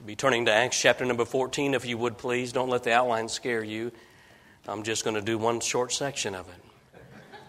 Be turning to Acts chapter number 14, if you would please. Don't let the outline scare you. I'm just going to do one short section of it.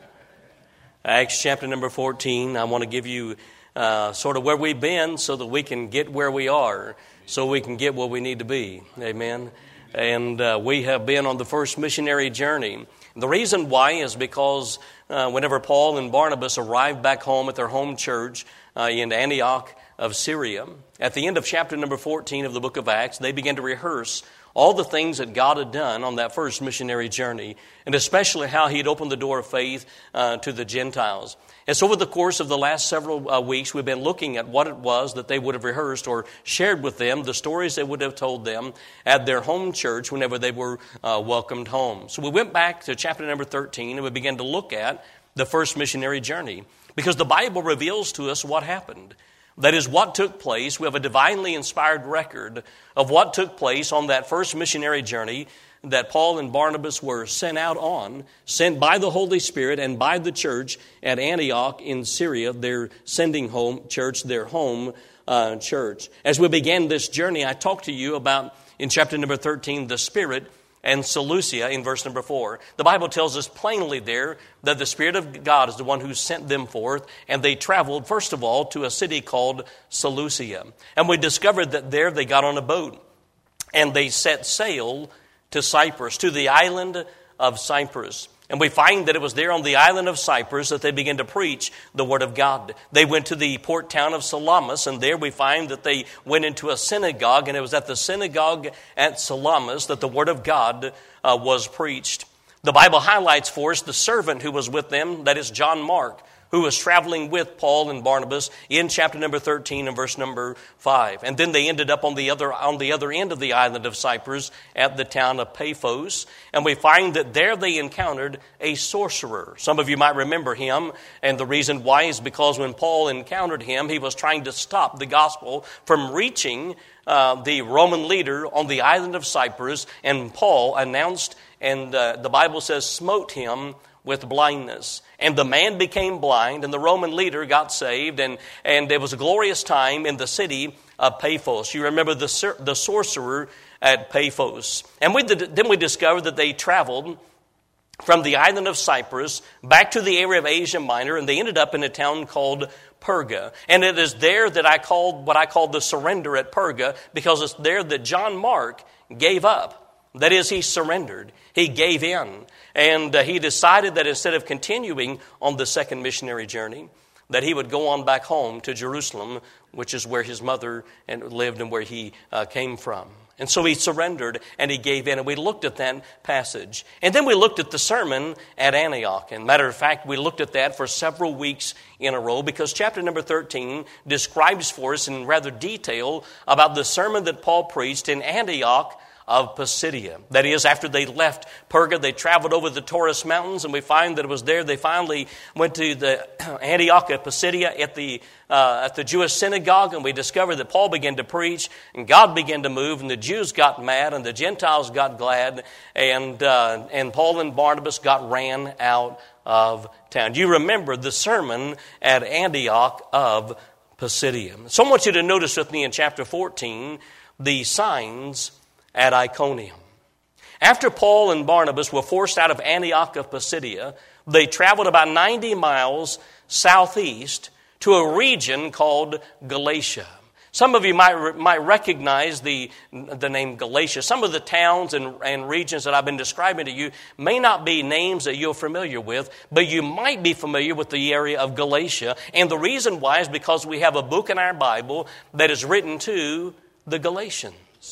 Acts chapter number 14, I want to give you sort of where we've been so that we can get where we are, so we can get where we need to be. Amen. And we have been on the first missionary journey. The reason why is because whenever Paul and Barnabas arrived back home at their home church in Antioch of Syria, at the end of chapter number 14 of the book of Acts, they began to rehearse all the things that God had done on that first missionary journey, and especially how He had opened the door of faith to the Gentiles. And so over the course of the last several weeks, we've been looking at what it was that they would have rehearsed or shared with them, the stories they would have told them at their home church whenever they were welcomed home. So we went back to chapter number 13, and we began to look at the first missionary journey, because the Bible reveals to us what happened. That is what took place. We have a divinely inspired record of what took place on that first missionary journey that Paul and Barnabas were sent out on, sent by the Holy Spirit and by the church at Antioch in Syria, their sending home church, their home church. As we began this journey, I talked to you about, in chapter number 13, the Spirit and Seleucia in verse number 4. The Bible tells us plainly there that the Spirit of God is the one who sent them forth, and they traveled, first of all, to a city called Seleucia. And we discovered that there they got on a boat, and they set sail to Cyprus, to the island of Cyprus. And we find that it was there on the island of Cyprus that they began to preach the Word of God. They went to the port town of Salamis, and there we find that they went into a synagogue, and it was at the synagogue at Salamis that the Word of God was preached. The Bible highlights for us the servant who was with them, that is John Mark, who was traveling with Paul and Barnabas in chapter number 13 and verse number 5. And then they ended up on the other end of the island of Cyprus at the town of Paphos. And we find that there they encountered a sorcerer. Some of you might remember him. And the reason why is because when Paul encountered him, he was trying to stop the gospel from reaching the Roman leader on the island of Cyprus. And Paul announced, and the Bible says, smote him with blindness. And the man became blind, and the Roman leader got saved, and it was a glorious time in the city of Paphos. You remember the sorcerer at Paphos. And then we discovered that they traveled from the island of Cyprus back to the area of Asia Minor, and they ended up in a town called Perga. And it is there that I call the surrender at Perga, because it's there that John Mark gave up. That is, he surrendered. He gave in. And he decided that instead of continuing on the second missionary journey, that he would go on back home to Jerusalem, which is where his mother lived and where he came from. And so he surrendered and he gave in. And we looked at that passage. And then we looked at the sermon at Antioch. And matter of fact, we looked at that for several weeks in a row, because chapter number 13 describes for us in rather detail about the sermon that Paul preached in Antioch of Pisidia. That is, after they left Perga, they traveled over the Taurus Mountains, and we find that it was there they finally went to the Antioch of Pisidia at the Jewish synagogue, and we discovered that Paul began to preach, and God began to move, and the Jews got mad, and the Gentiles got glad, and Paul and Barnabas got ran out of town. You remember the sermon at Antioch of Pisidia. So I want you to notice with me in chapter 14 the signs at Iconium. After Paul and Barnabas were forced out of Antioch of Pisidia, they traveled about 90 miles southeast to a region called Galatia. Some of you might recognize the name Galatia. Some of the towns and regions that I've been describing to you may not be names that you're familiar with, but you might be familiar with the area of Galatia. And the reason why is because we have a book in our Bible that is written to the Galatians.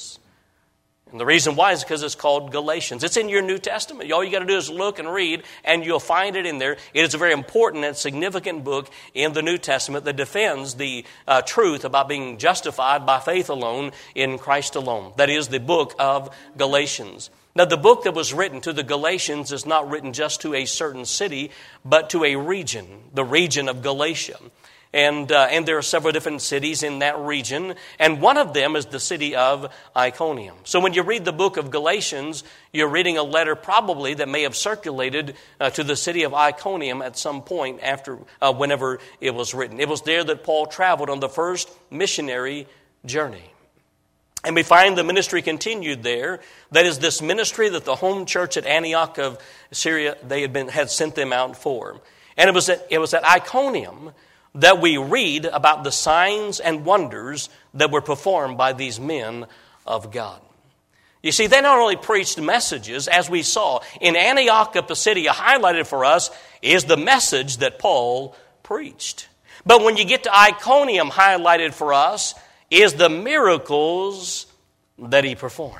And the reason why is because it's called Galatians. It's in your New Testament. All you got to do is look and read, and you'll find it in there. It is a very important and significant book in the New Testament that defends the truth about being justified by faith alone in Christ alone. That is the book of Galatians. Now, the book that was written to the Galatians is not written just to a certain city, but to a region, the region of Galatia. And there are several different cities in that region. And one of them is the city of Iconium. So when you read the book of Galatians, you're reading a letter probably that may have circulated to the city of Iconium at some point after whenever it was written. It was there that Paul traveled on the first missionary journey. And we find the ministry continued there. That is this ministry that the home church at Antioch of Syria, had sent them out for. And it was at Iconium that we read about the signs and wonders that were performed by these men of God. You see, they not only preached messages, as we saw, in Antioch of Pisidia, highlighted for us is the message that Paul preached. But when you get to Iconium, highlighted for us is the miracles that he performed.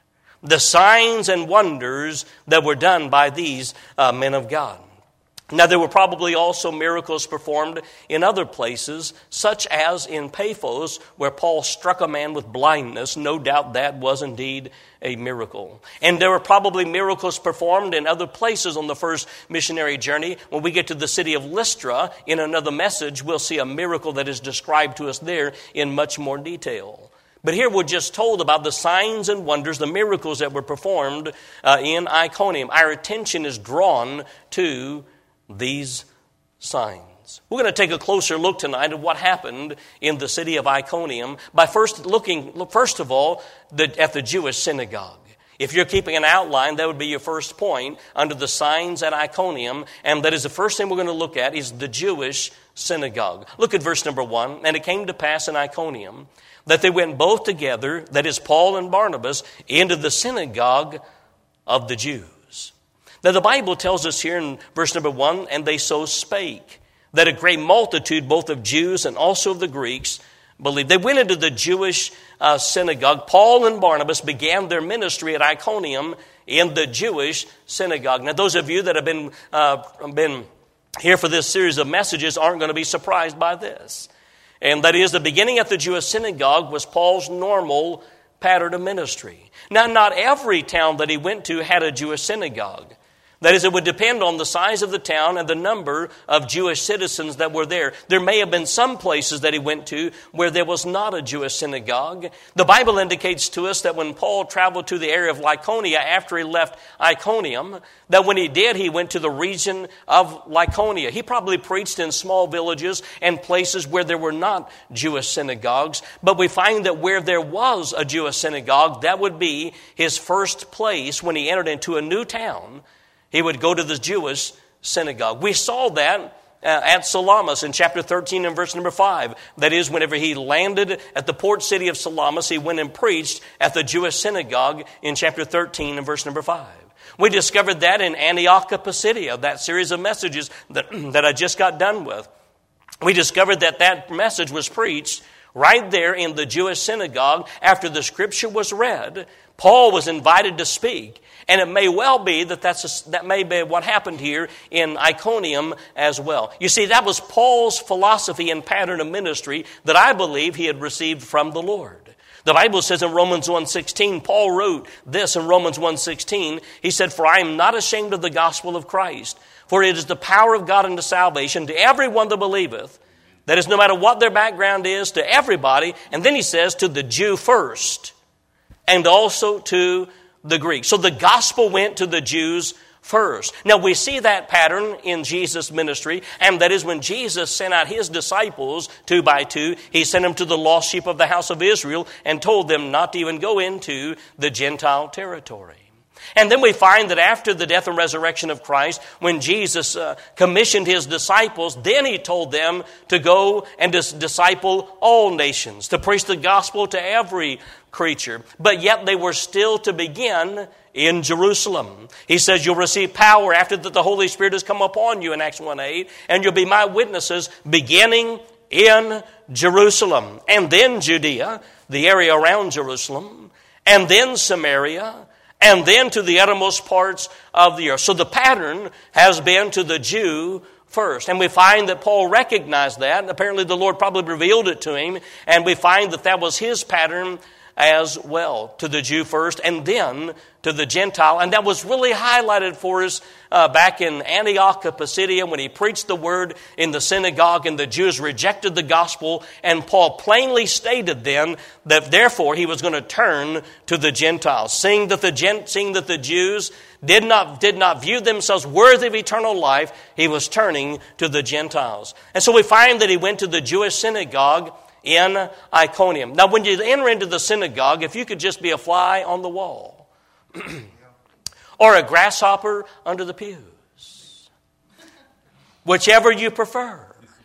The signs and wonders that were done by these men of God. Now, there were probably also miracles performed in other places, such as in Paphos, where Paul struck a man with blindness. No doubt that was indeed a miracle. And there were probably miracles performed in other places on the first missionary journey. When we get to the city of Lystra, in another message, we'll see a miracle that is described to us there in much more detail. But here we're just told about the signs and wonders, the miracles that were performed in Iconium. Our attention is drawn to these signs. We're going to take a closer look tonight at what happened in the city of Iconium by first of all, at the Jewish synagogue. If you're keeping an outline, that would be your first point under the signs at Iconium, and that is the first thing we're going to look at is the Jewish synagogue. Look at verse number 1. And it came to pass in Iconium that they went both together, that is Paul and Barnabas, into the synagogue of the Jews. Now, the Bible tells us here in verse number 1, and they so spake, that a great multitude, both of Jews and also of the Greeks, believed. They went into the Jewish synagogue. Paul and Barnabas began their ministry at Iconium in the Jewish synagogue. Now, those of you that have been here for this series of messages aren't going to be surprised by this. And that is, the beginning at the Jewish synagogue was Paul's normal pattern of ministry. Now, not every town that he went to had a Jewish synagogue. That is, it would depend on the size of the town and the number of Jewish citizens that were there. There may have been some places that he went to where there was not a Jewish synagogue. The Bible indicates to us that when Paul traveled to the area of Lycaonia after he left Iconium, that when he did, he went to the region of Lycaonia. He probably preached in small villages and places where there were not Jewish synagogues. But we find that where there was a Jewish synagogue, that would be his first place when he entered into a new town. He would go to the Jewish synagogue. We saw that at Salamis in chapter 13 and verse number 5. That is, whenever he landed at the port city of Salamis, he went and preached at the Jewish synagogue in chapter 13 and verse number 5. We discovered that in Antioch of Pisidia, that series of messages that I just got done with. We discovered that message was preached right there in the Jewish synagogue after the scripture was read. Paul was invited to speak. And it may well be that may be what happened here in Iconium as well. You see, that was Paul's philosophy and pattern of ministry that I believe he had received from the Lord. The Bible says in Romans 1:16, Paul wrote this in Romans 1:16. He said, "For I am not ashamed of the gospel of Christ, for it is the power of God unto salvation to everyone that believeth." That is, no matter what their background is, to everybody. And then he says, to the Jew first, and also to the Greek. So the gospel went to the Jews first. Now we see that pattern in Jesus' ministry, and that is when Jesus sent out his disciples 2 by 2, he sent them to the lost sheep of the house of Israel and told them not to even go into the Gentile territory. And then we find that after the death and resurrection of Christ, when Jesus commissioned his disciples, then he told them to go and disciple all nations, to preach the gospel to every creature. But yet they were still to begin in Jerusalem. He says, you'll receive power after that the Holy Spirit has come upon you in Acts 1:8, and you'll be my witnesses beginning in Jerusalem, and then Judea, the area around Jerusalem, and then Samaria, and then to the uttermost parts of the earth. So the pattern has been to the Jew first. And we find that Paul recognized that. And apparently the Lord probably revealed it to him. And we find that that was his pattern as well, to the Jew first and then to the Gentile. And that was really highlighted for us back in Antioch of Pisidia when he preached the word in the synagogue and the Jews rejected the gospel. And Paul plainly stated then that therefore he was going to turn to the Gentiles, seeing that the Jews did not view themselves worthy of eternal life. He was turning to the Gentiles. And so we find that he went to the Jewish synagogue in Iconium. Now, when you enter into the synagogue, if you could just be a fly on the wall or a grasshopper under the pews, whichever you prefer.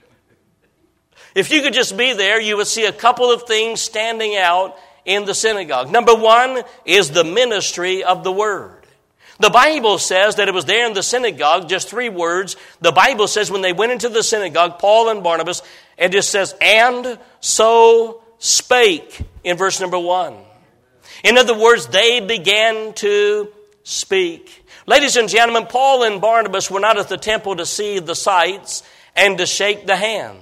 If you could just be there, you would see a couple of things standing out in the synagogue. Number one is the ministry of the Word. The Bible says that it was there in the synagogue, just 3 words. The Bible says when they went into the synagogue, Paul and Barnabas, it just says, and so spake in verse number 1. In other words, they began to speak. Ladies and gentlemen, Paul and Barnabas were not at the temple to see the sights and to shake the hands.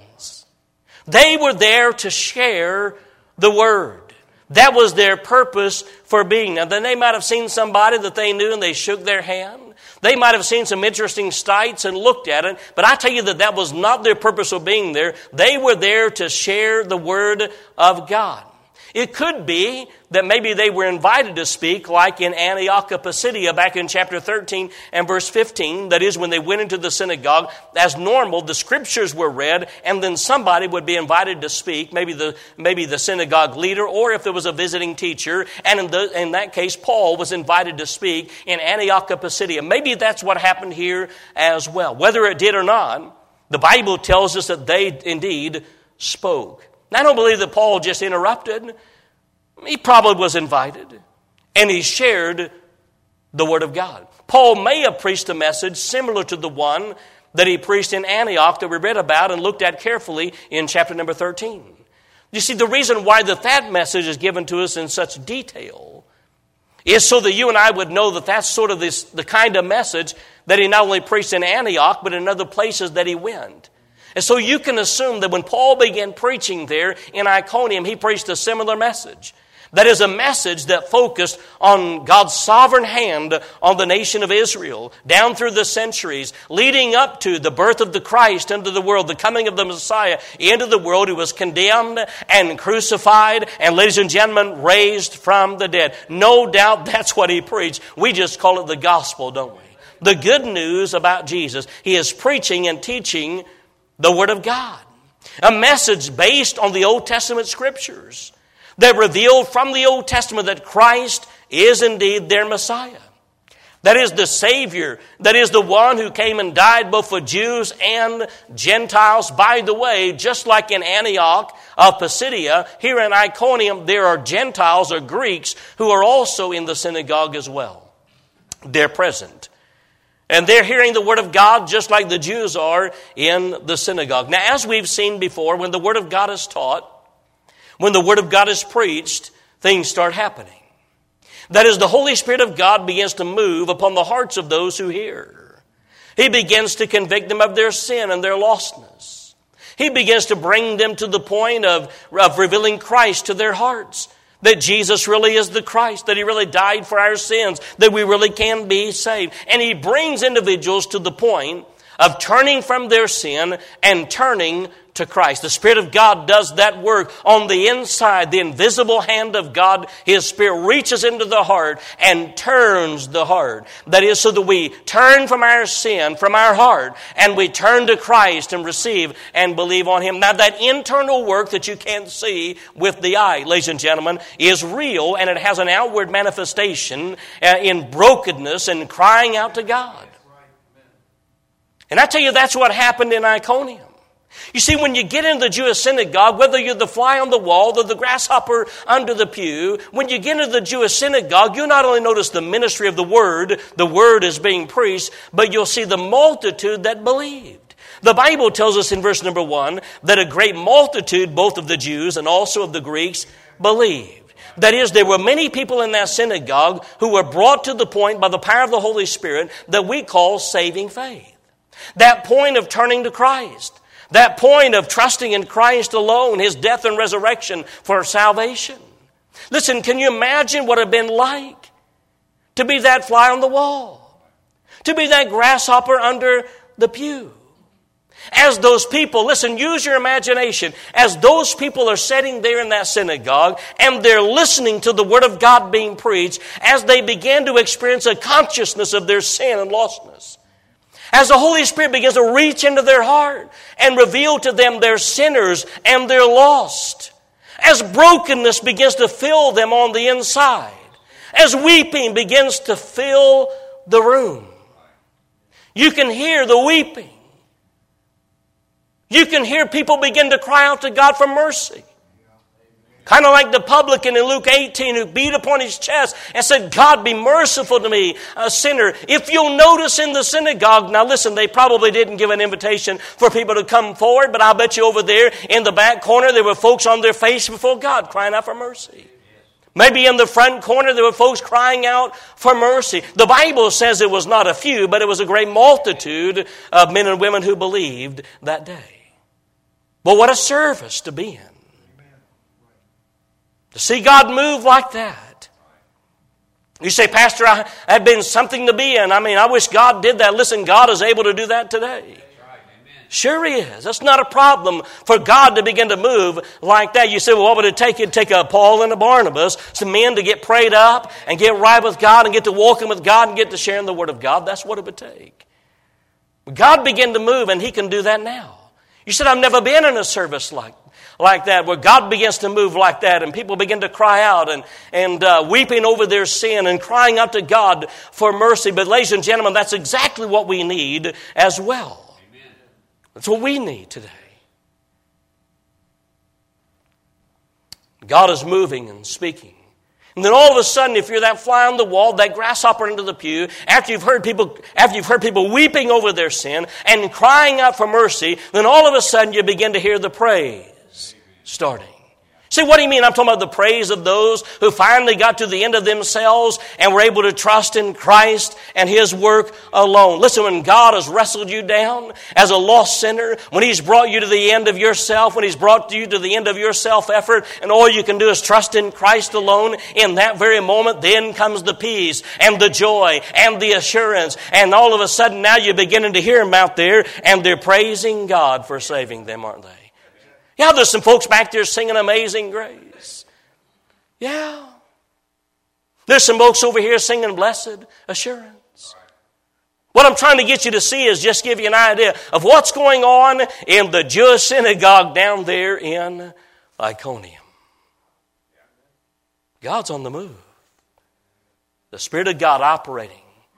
They were there to share the Word. That was their purpose for being. Now, then they might have seen somebody that they knew and they shook their hand. They might have seen some interesting sights and looked at it. But I tell you that was not their purpose of being there. They were there to share the Word of God. It could be that maybe they were invited to speak, like in Antioch of Pisidia back in chapter 13 and verse 15. That is, when they went into the synagogue, as normal, the scriptures were read, and then somebody would be invited to speak, maybe the synagogue leader, or if there was a visiting teacher. And in that case, Paul was invited to speak in Antioch of Pisidia. Maybe that's what happened here as well. Whether it did or not, the Bible tells us that they indeed spoke. I don't believe that Paul just interrupted. He probably was invited, and he shared the Word of God. Paul may have preached a message similar to the one that he preached in Antioch that we read about and looked at carefully in chapter number 13. You see, the reason why that message is given to us in such detail is so that you and I would know that that's sort of the kind of message that he not only preached in Antioch, but in other places that he went. And so you can assume that when Paul began preaching there in Iconium, he preached a similar message. That is a message that focused on God's sovereign hand on the nation of Israel down through the centuries, leading up to the birth of the Christ into the world, the coming of the Messiah into the world, who was condemned and crucified and, ladies and gentlemen, raised from the dead. No doubt that's what he preached. We just call it the gospel, don't we? The good news about Jesus. He is preaching and teaching the Word of God. A message based on the Old Testament Scriptures that revealed from the Old Testament that Christ is indeed their Messiah. That is the Savior. That is the one who came and died both for Jews and Gentiles. By the way, just like in Antioch of Pisidia, here in Iconium, there are Gentiles or Greeks who are also in the synagogue as well. They're present. And they're hearing the Word of God just like the Jews are in the synagogue. Now, as we've seen before, when the Word of God is taught, when the Word of God is preached, things start happening. That is, the Holy Spirit of God begins to move upon the hearts of those who hear. He begins to convict them of their sin and their lostness. He begins to bring them to the point of revealing Christ to their hearts. That Jesus really is the Christ, that He really died for our sins, that we really can be saved. And He brings individuals to the point of turning from their sin and turning to Christ. The Spirit of God does that work on the inside. The invisible hand of God, His Spirit reaches into the heart and turns the heart. That is, so that we turn from our sin, from our heart, and we turn to Christ and receive and believe on Him. Now, that internal work that you can't see with the eye, ladies and gentlemen, is real, and it has an outward manifestation in brokenness and crying out to God. And I tell you, that's what happened in Iconium. You see, when you get into the Jewish synagogue, whether you're the fly on the wall or the grasshopper under the pew, when you get into the Jewish synagogue, you not only notice the ministry of the Word is being preached, but you'll see the multitude that believed. The Bible tells us in verse number 1 that a great multitude, both of the Jews and also of the Greeks, believed. That is, there were many people in that synagogue who were brought to the point by the power of the Holy Spirit that we call saving faith. That point of turning to Christ. That point of trusting in Christ alone, His death and resurrection for salvation. Listen, can you imagine what it would have been like to be that fly on the wall? To be that grasshopper under the pew? As those people, listen, use your imagination. As those people are sitting there in that synagogue and they're listening to the Word of God being preached, as they begin to experience a consciousness of their sin and lostness. As the Holy Spirit begins to reach into their heart and reveal to them their sinners and their lost. As brokenness begins to fill them on the inside. As weeping begins to fill the room. You can hear the weeping. You can hear people begin to cry out to God for mercy. Kind of like the publican in Luke 18 who beat upon his chest and said, God, be merciful to me, a sinner. If you'll notice in the synagogue, now listen, they probably didn't give an invitation for people to come forward, but I'll bet you over there in the back corner there were folks on their face before God crying out for mercy. Maybe in the front corner there were folks crying out for mercy. The Bible says it was not a few, but it was a great multitude of men and women who believed that day. But what a service to be in. To see God move like that. You say, Pastor, I have been something to be in. I wish God did that. Listen, God is able to do that today. Sure He is. That's not a problem for God to begin to move like that. You say, well, what would it take? It'd take a Paul and a Barnabas, some men to get prayed up and get right with God and get to walking with God and get to sharing the Word of God. That's what it would take. God began to move, and He can do that now. You said, I've never been in a service like that, where God begins to move like that, and people begin to cry out and weeping over their sin and crying out to God for mercy. But ladies and gentlemen, that's exactly what we need as well. Amen. That's what we need today. God is moving and speaking. And then all of a sudden, if you're that fly on the wall, that grasshopper into the pew, after you've heard people weeping over their sin and crying out for mercy, then all of a sudden you begin to hear the praise starting. See, what do you mean? I'm talking about the praise of those who finally got to the end of themselves and were able to trust in Christ and His work alone. Listen, when God has wrestled you down as a lost sinner, when He's brought you to the end of yourself, when He's brought you to the end of your self-effort, and all you can do is trust in Christ alone, in that very moment, then comes the peace and the joy and the assurance. And all of a sudden, now you're beginning to hear them out there, and they're praising God for saving them, aren't they? Yeah, there's some folks back there singing Amazing Grace. Yeah. There's some folks over here singing Blessed Assurance. What I'm trying to get you to see is just give you an idea of what's going on in the Jewish synagogue down there in Iconium. God's on the move. The Spirit of God operating.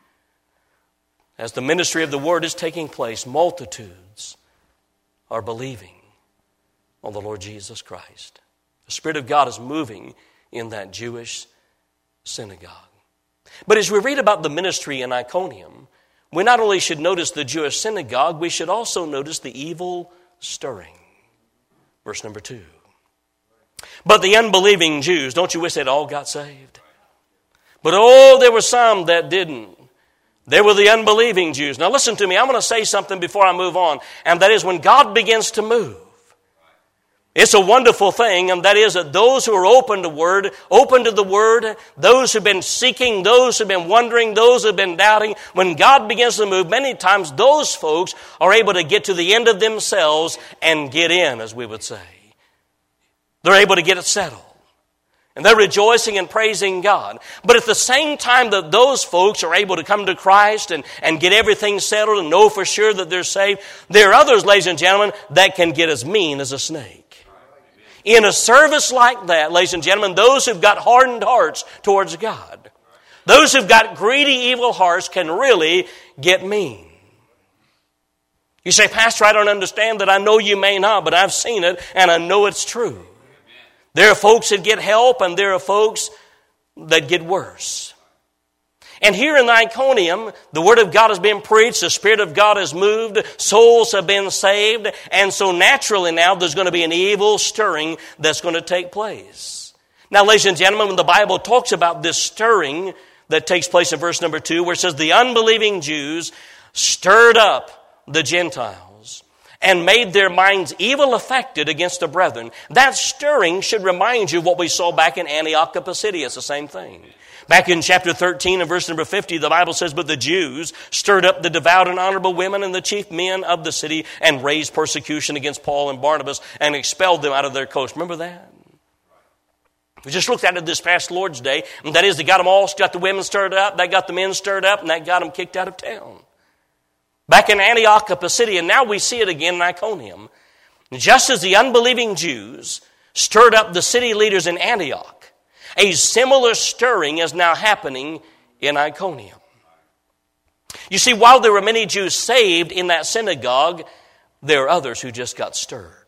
As the ministry of the Word is taking place, multitudes are believing on the Lord Jesus Christ. The Spirit of God is moving in that Jewish synagogue. But as we read about the ministry in Iconium, we not only should notice the Jewish synagogue, we should also notice the evil stirring. Verse number 2. But the unbelieving Jews, don't you wish they'd all got saved? But there were some that didn't. They were the unbelieving Jews. Now listen to me, I'm going to say something before I move on, and that is when God begins to move, it's a wonderful thing, and that is that those who are open to the Word, those who've been seeking, those who've been wondering, those who've been doubting, when God begins to move, many times those folks are able to get to the end of themselves and get in, as we would say. They're able to get it settled. And they're rejoicing and praising God. But at the same time that those folks are able to come to Christ and get everything settled and know for sure that they're saved, there are others, ladies and gentlemen, that can get as mean as a snake. In a service like that, ladies and gentlemen, those who've got hardened hearts towards God, those who've got greedy, evil hearts can really get mean. You say, Pastor, I don't understand that. I know you may not, but I've seen it and I know it's true. There are folks that get help and there are folks that get worse. And here in Iconium, the Word of God has been preached, the Spirit of God has moved, souls have been saved, and so naturally now there's going to be an evil stirring that's going to take place. Now, ladies and gentlemen, when the Bible talks about this stirring that takes place in verse number 2, where it says, the unbelieving Jews stirred up the Gentiles and made their minds evil affected against the brethren. That stirring should remind you of what we saw back in Antioch of Pisidia. It's the same thing. Back in chapter 13 and verse number 50, the Bible says, but the Jews stirred up the devout and honorable women and the chief men of the city and raised persecution against Paul and Barnabas and expelled them out of their coast. Remember that? We just looked at it this past Lord's Day, and that is they got them all, got the women stirred up, they got the men stirred up, and that got them kicked out of town. back in Antioch of Pisidia, now we see it again in Iconium. Just as the unbelieving Jews stirred up the city leaders in Antioch, a similar stirring is now happening in Iconium. You see, while there were many Jews saved in that synagogue, there are others who just got stirred.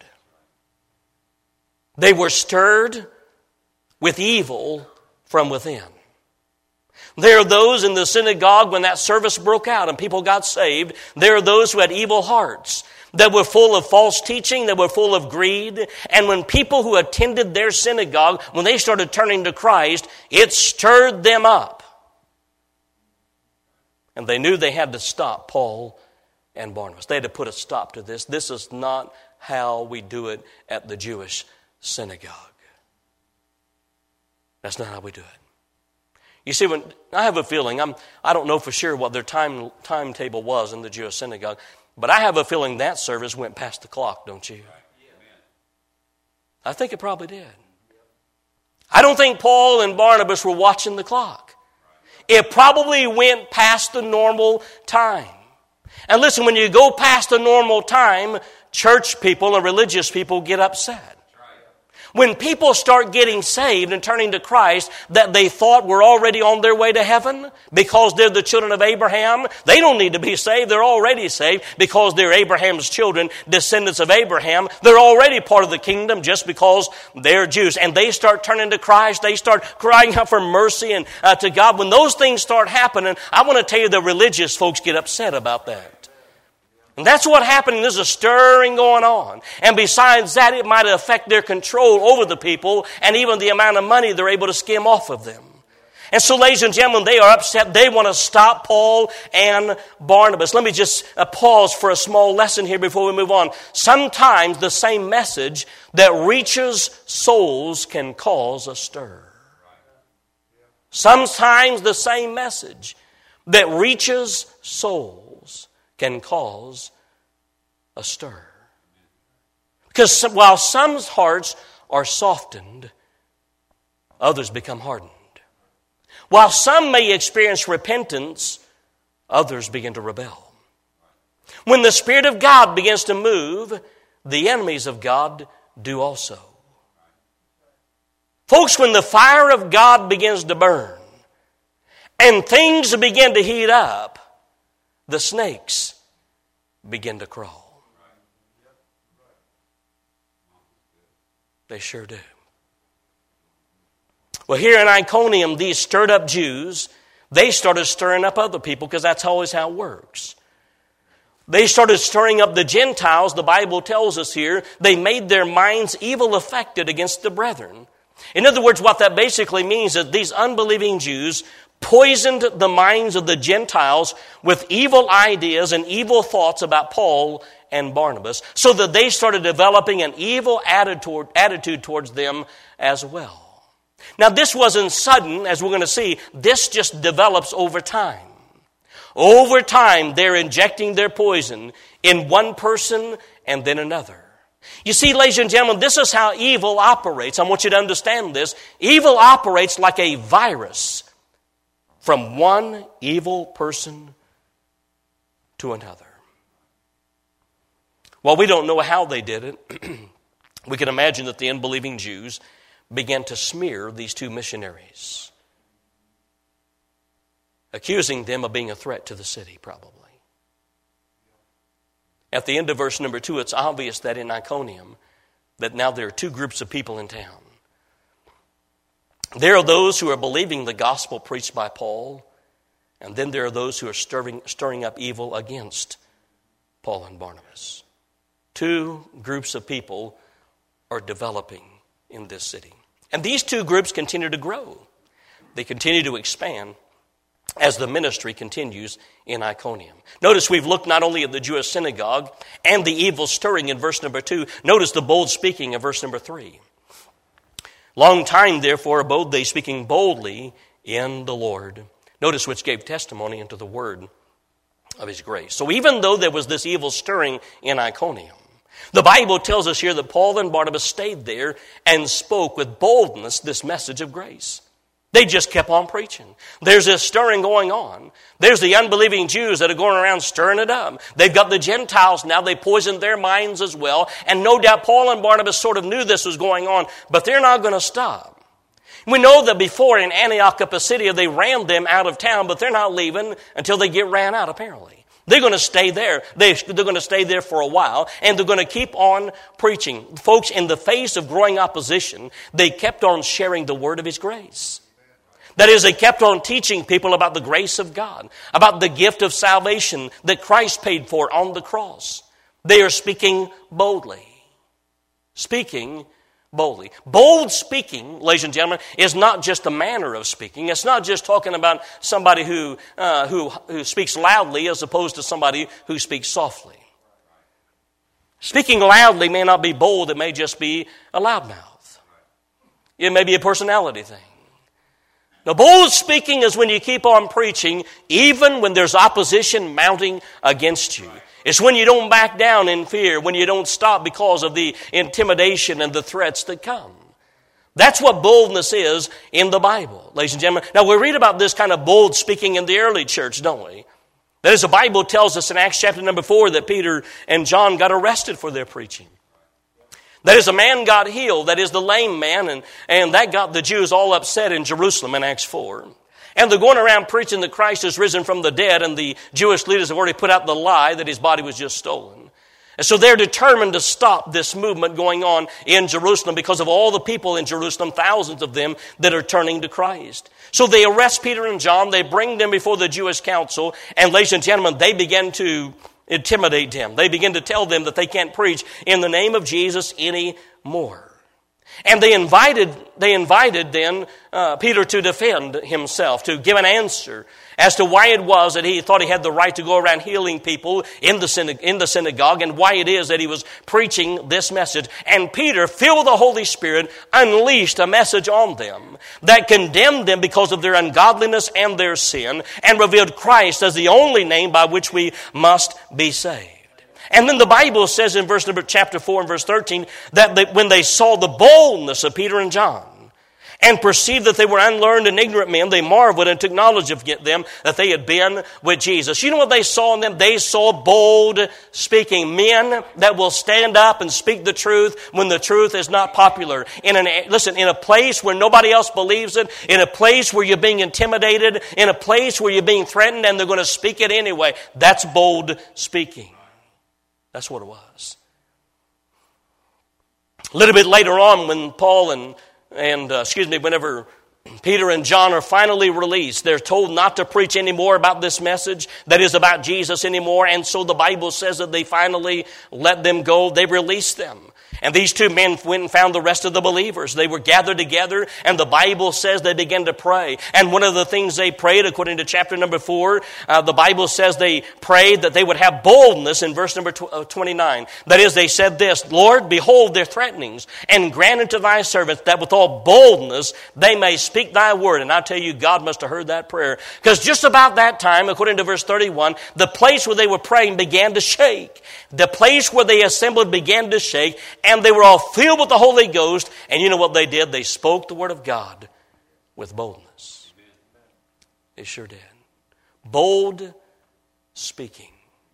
They were stirred with evil from within. There are those in the synagogue when that service broke out and people got saved. There are those who had evil hearts that were full of false teaching, that were full of greed. And when people who attended their synagogue, when they started turning to Christ, it stirred them up. And they knew they had to stop Paul and Barnabas. They had to put a stop to this. This is not how we do it at the Jewish synagogue. That's not how we do it. You see, when I have a feeling, I don't know for sure what their timetable was in the Jewish synagogue, but I have a feeling that service went past the clock, don't you? I think it probably did. I don't think Paul and Barnabas were watching the clock. It probably went past the normal time. And listen, when you go past the normal time, church people and religious people get upset. When people start getting saved and turning to Christ that they thought were already on their way to heaven because they're the children of Abraham, they don't need to be saved. They're already saved because they're Abraham's children, descendants of Abraham. They're already part of the kingdom just because they're Jews. And they start turning to Christ. They start crying out for mercy and to God. When those things start happening, I want to tell you the religious folks get upset about that. And that's what happened. There's a stirring going on. And besides that, it might affect their control over the people and even the amount of money they're able to skim off of them. And so, ladies and gentlemen, they are upset. They want to stop Paul and Barnabas. Let me just pause for a small lesson here before we move on. Sometimes the same message that reaches souls can cause a stir. Sometimes the same message that reaches souls can cause a stir. Because while some hearts are softened, others become hardened. While some may experience repentance, others begin to rebel. When the Spirit of God begins to move, the enemies of God do also. Folks, when the fire of God begins to burn and things begin to heat up, the snakes begin to crawl. They sure do. Well, here in Iconium, these stirred up Jews, they started stirring up other people because that's always how it works. They started stirring up the Gentiles. The Bible tells us here, they made their minds evil affected against the brethren. In other words, what that basically means is these unbelieving Jews poisoned the minds of the Gentiles with evil ideas and evil thoughts about Paul and Barnabas, so that they started developing an evil attitude towards them as well. Now, this wasn't sudden, as we're going to see. This just develops over time. Over time, they're injecting their poison in one person and then another. You see, ladies and gentlemen, this is how evil operates. I want you to understand this. Evil operates like a virus from one evil person to another. While we don't know how they did it, we can imagine that the unbelieving Jews began to smear these two missionaries, accusing them of being a threat to the city, probably. At the end of verse number 2, it's obvious that in Iconium, that now there are two groups of people in town. There are those who are believing the gospel preached by Paul, and then there are those who are stirring up evil against Paul and Barnabas. Two groups of people are developing in this city. And these two groups continue to grow. They continue to expand as the ministry continues in Iconium. Notice we've looked not only at the Jewish synagogue and the evil stirring in verse number 2. Notice the bold speaking in verse number 3. Long time, therefore, abode they speaking boldly in the Lord. Notice which gave testimony unto the word of his grace. So even though there was this evil stirring in Iconium, the Bible tells us here that Paul and Barnabas stayed there and spoke with boldness this message of grace. They just kept on preaching. There's this stirring going on. There's the unbelieving Jews that are going around stirring it up. They've got the Gentiles now. They poisoned their minds as well. And no doubt Paul and Barnabas sort of knew this was going on, but they're not going to stop. We know that before in Antioch of Pisidia, they ran them out of town, but they're not leaving until they get ran out, apparently. They're going to stay there. They're going to stay there for a while, and they're going to keep on preaching. Folks, in the face of growing opposition, they kept on sharing the word of His grace. That is, they kept on teaching people about the grace of God, about the gift of salvation that Christ paid for on the cross. They are speaking boldly. Speaking boldly. Bold speaking, ladies and gentlemen, is not just a manner of speaking. It's not just talking about somebody who speaks loudly as opposed to somebody who speaks softly. Speaking loudly may not be bold. It may just be a loudmouth. It may be a personality thing. Now, bold speaking is when you keep on preaching, even when there's opposition mounting against you. It's when you don't back down in fear, when you don't stop because of the intimidation and the threats that come. That's what boldness is in the Bible, ladies and gentlemen. Now, we read about this kind of bold speaking in the early church, don't we? That is, the Bible tells us in Acts chapter number 4 that Peter and John got arrested for their preaching. That is, a man got healed, that is the lame man, and that got the Jews all upset in Jerusalem in Acts 4. And they're going around preaching that Christ is risen from the dead, and the Jewish leaders have already put out the lie that His body was just stolen. And so they're determined to stop this movement going on in Jerusalem because of all the people in Jerusalem, thousands of them, that are turning to Christ. So they arrest Peter and John, they bring them before the Jewish council, and ladies and gentlemen, they begin to intimidate them. They begin to tell them that they can't preach in the name of Jesus anymore. And they invited then Peter to defend himself, to give an answer as to why it was that he thought he had the right to go around healing people in the synagogue, and why it is that he was preaching this message. And Peter, filled with the Holy Spirit, unleashed a message on them that condemned them because of their ungodliness and their sin, and revealed Christ as the only name by which we must be saved. And then the Bible says in chapter 4 and verse 13 that when they saw the boldness of Peter and John and perceived that they were unlearned and ignorant men, they marveled and took knowledge of them that they had been with Jesus. You know what they saw in them? They saw bold speaking men that will stand up and speak the truth when the truth is not popular. In a place where nobody else believes it, in a place where you're being intimidated, in a place where you're being threatened, and they're going to speak it anyway. That's bold speaking. That's what it was. A little bit later on, when whenever Peter and John are finally released, they're told not to preach anymore about this message that is about Jesus anymore. And so the Bible says that they finally let them go. They released them. And these two men went and found the rest of the believers. They were gathered together, and the Bible says they began to pray. And one of the things they prayed, according to chapter number 4, the Bible says they prayed that they would have boldness in verse number 29. That is, they said this, Lord, behold their threatenings, and grant unto thy servants that with all boldness they may speak thy word. And I tell you, God must have heard that prayer. Because just about that time, according to verse 31, the place where they were praying began to shake. The place where they assembled began to shake, and they were all filled with the Holy Ghost. And you know what they did? They spoke the word of God with boldness. They sure did. Bold speaking.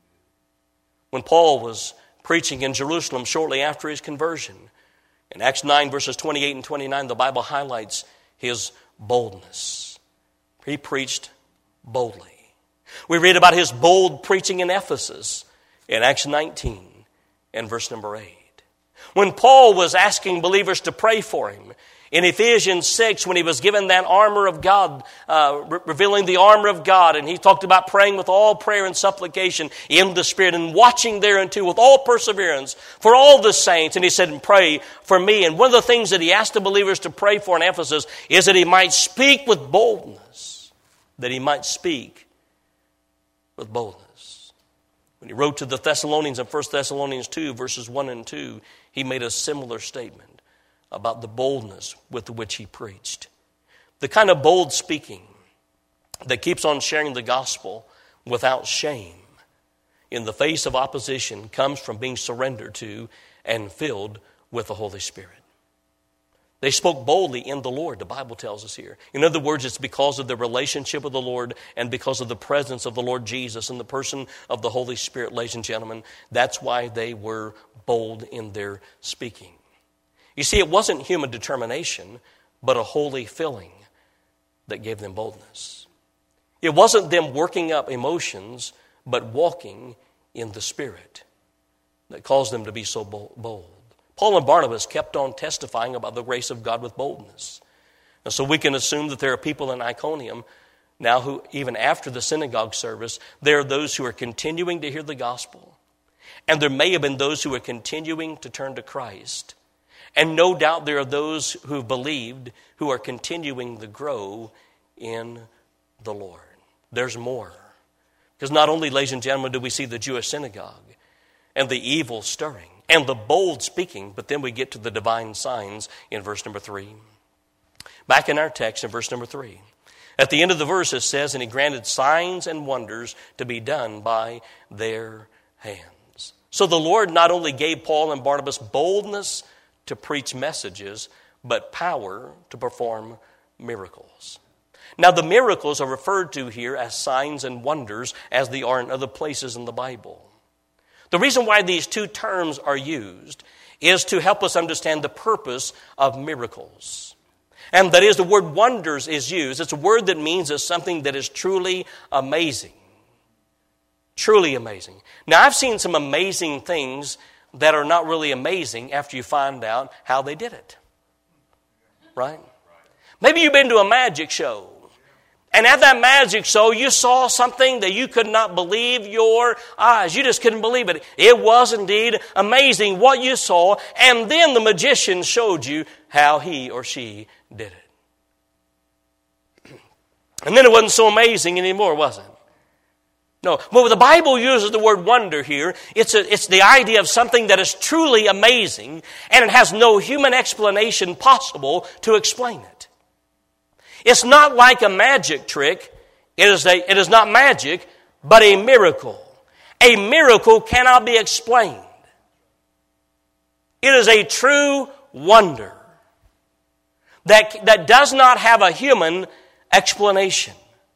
When Paul was preaching in Jerusalem shortly after his conversion, in Acts 9 verses 28 and 29, the Bible highlights his boldness. He preached boldly. We read about his bold preaching in Ephesus in Acts 19 and verse number 8. When Paul was asking believers to pray for him, in Ephesians 6, when he was given that armor of God, revealing the armor of God, and he talked about praying with all prayer and supplication in the Spirit, and watching thereunto with all perseverance for all the saints, and he said, and pray for me. And one of the things that he asked the believers to pray for in Ephesus is that he might speak with boldness. That he might speak with boldness. When he wrote to the Thessalonians in 1 Thessalonians 2, verses 1 and 2, he made a similar statement about the boldness with which he preached. The kind of bold speaking that keeps on sharing the gospel without shame in the face of opposition comes from being surrendered to and filled with the Holy Spirit. They spoke boldly in the Lord, the Bible tells us here. In other words, it's because of their relationship with the Lord and because of the presence of the Lord Jesus and the person of the Holy Spirit, ladies and gentlemen. That's why they were bold in their speaking. You see, it wasn't human determination, but a holy filling that gave them boldness. It wasn't them working up emotions, but walking in the Spirit that caused them to be so bold. Paul and Barnabas kept on testifying about the grace of God with boldness. And so we can assume that there are people in Iconium now who, even after the synagogue service, there are those who are continuing to hear the gospel. And there may have been those who are continuing to turn to Christ. And no doubt there are those who have believed who are continuing to grow in the Lord. There's more. Because not only, ladies and gentlemen, do we see the Jewish synagogue and the evil stirring and the bold speaking, but then we get to the divine signs in verse number 3. Back in our text in verse number 3. At the end of the verse it says, and he granted signs and wonders to be done by their hands. So the Lord not only gave Paul and Barnabas boldness to preach messages, but power to perform miracles. Now the miracles are referred to here as signs and wonders as they are in other places in the Bible. The reason why these two terms are used is to help us understand the purpose of miracles. And that is, the word wonders is used. It's a word that means it's something that is truly amazing. Truly amazing. Now, I've seen some amazing things that are not really amazing after you find out how they did it. Right? Maybe you've been to a magic show. And at that magic show, you saw something that you could not believe your eyes. You just couldn't believe it. It was indeed amazing what you saw. And then the magician showed you how he or she did it. And then it wasn't so amazing anymore, was it? No. When the Bible uses the word wonder here, it's the idea of something that is truly amazing, and it has no human explanation possible to explain it. It's not like a magic trick. It is not magic, but a miracle. A miracle cannot be explained. It is a true wonder that does not have a human explanation.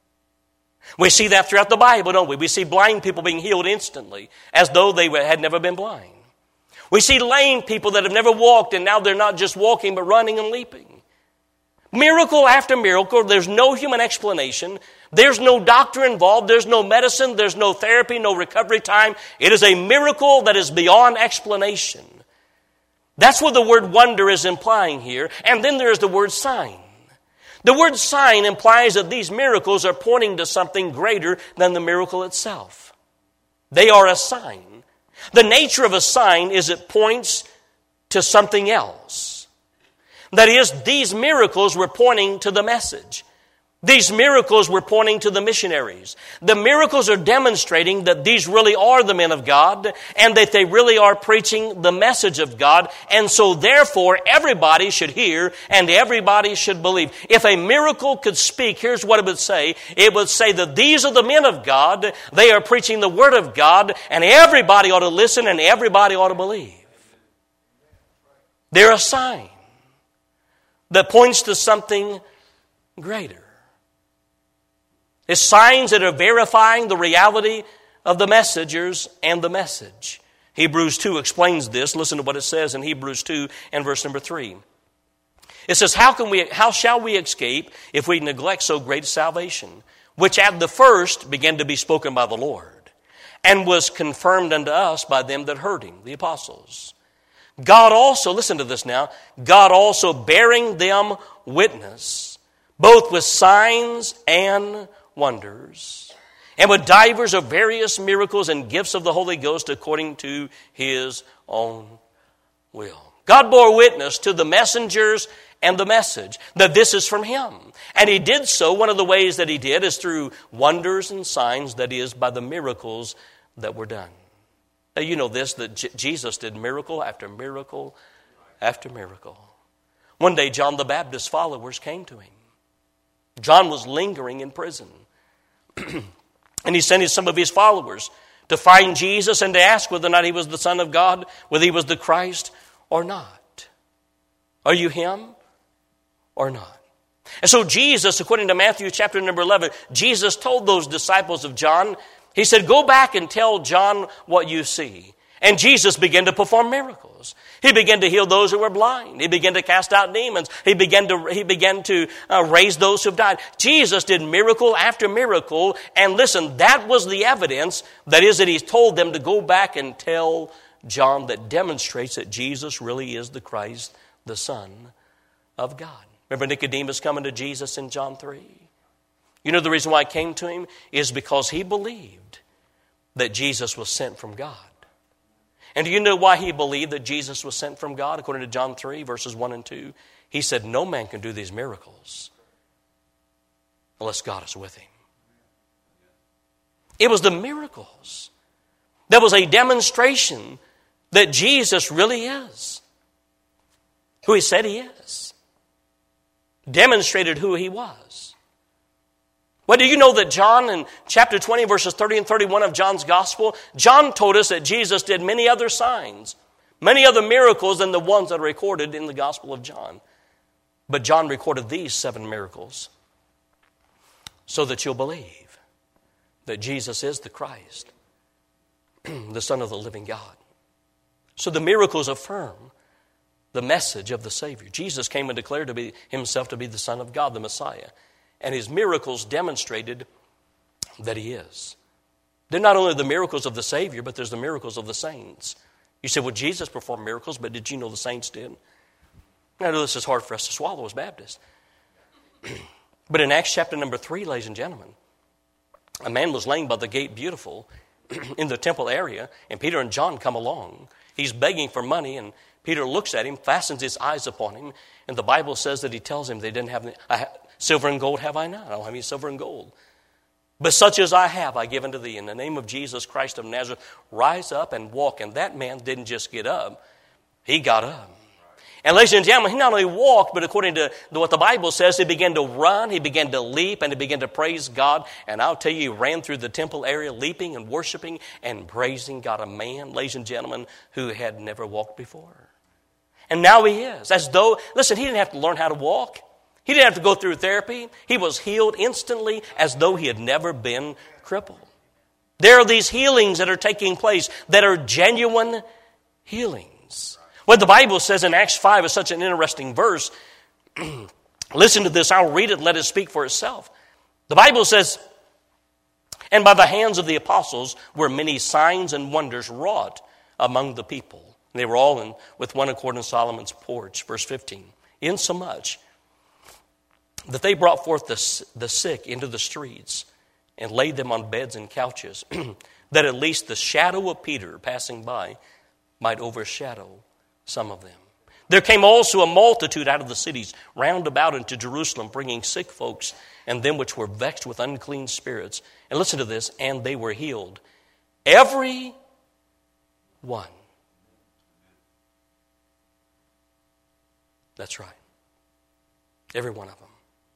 We see that throughout the Bible, don't we? We see blind people being healed instantly, as though they had never been blind. We see lame people that have never walked, and now they're not just walking, but running and leaping. Miracle after miracle, there's no human explanation. There's no doctor involved. There's no medicine. There's no therapy, no recovery time. It is a miracle that is beyond explanation. That's what the word wonder is implying here. And then there's the word sign. The word sign implies that these miracles are pointing to something greater than the miracle itself. They are a sign. The nature of a sign is it points to something else. That is, these miracles were pointing to the message. These miracles were pointing to the missionaries. The miracles are demonstrating that these really are the men of God and that they really are preaching the message of God. And so therefore, everybody should hear and everybody should believe. If a miracle could speak, here's what it would say. It would say that these are the men of God. They are preaching the Word of God, and everybody ought to listen and everybody ought to believe. They're a sign that points to something greater. It's signs that are verifying the reality of the messengers and the message. Hebrews 2 explains this. Listen to what it says in Hebrews 2 and verse number 3. It says, how shall we escape if we neglect so great salvation, which at the first began to be spoken by the Lord, and was confirmed unto us by them that heard him, the apostles. God also, listen to this now, God also bearing them witness, both with signs and wonders, and with divers of various miracles and gifts of the Holy Ghost according to his own will. God bore witness to the messengers and the message that this is from him. And he did so, one of the ways that he did is through wonders and signs, that is, by the miracles that were done. Now, you know this, that Jesus did miracle after miracle after miracle. One day, John the Baptist's followers came to him. John was lingering in prison. And he sent some of his followers to find Jesus and to ask whether or not he was the Son of God, whether he was the Christ or not. Are you him? or not? And so Jesus, according to Matthew chapter number 11, Jesus told those disciples of John, he said, go back and tell John what you see. And Jesus began to perform miracles. He began to heal those who were blind. He began to cast out demons. He began to raise those who have died. Jesus did miracle after miracle. And listen, that was the evidence, that he told them to go back and tell John, that demonstrates that Jesus really is the Christ, the Son of God. Remember Nicodemus coming to Jesus in John 3? You know the reason why he came to him is because he believed that Jesus was sent from God. And do you know why he believed that Jesus was sent from God? According to John 3, verses 1 and 2, he said, no man can do these miracles unless God is with him. It was the miracles that was a demonstration that Jesus really is who he said he is. Demonstrated who he was. Well, do you know that John in chapter 20, verses 30 and 31 of John's gospel, John told us that Jesus did many other signs, many other miracles than the ones that are recorded in the gospel of John. But John recorded these 7 miracles so that you'll believe that Jesus is the Christ, the Son of the living God. So the miracles affirm the message of the Savior. Jesus came and declared himself to be the Son of God, the Messiah. And his miracles demonstrated that he is. They're not only the miracles of the Savior, but there's the miracles of the saints. You say, well, Jesus performed miracles, but did you know the saints did? I know this is hard for us to swallow as Baptists. But in Acts chapter number 3, ladies and gentlemen, a man was laying by the gate Beautiful in the temple area, and Peter and John come along. He's begging for money, and Peter looks at him, fastens his eyes upon him, and the Bible says that he tells him they didn't have any, silver and gold have I not. I don't have any silver and gold. But such as I have, I give unto thee. In the name of Jesus Christ of Nazareth, rise up and walk. And that man didn't just get up. He got up. And ladies and gentlemen, he not only walked, but according to what the Bible says, he began to run, he began to leap, and he began to praise God. And I'll tell you, he ran through the temple area, leaping and worshiping and praising God. A man, ladies and gentlemen, who had never walked before. And now he is. As though, listen, he didn't have to learn how to walk. He didn't have to go through therapy. He was healed instantly as though he had never been crippled. There are these healings that are taking place that are genuine healings. What the Bible says in Acts 5 is such an interesting verse. Listen to this. I'll read it and let it speak for itself. The Bible says, and by the hands of the apostles were many signs and wonders wrought among the people. And they were all with one accord in Solomon's porch. Verse 15. Insomuch that they brought forth the sick into the streets and laid them on beds and couches, that at least the shadow of Peter passing by might overshadow some of them. There came also a multitude out of the cities round about into Jerusalem, bringing sick folks and them which were vexed with unclean spirits. And listen to this, and they were healed. Every one. That's right. Every one of them.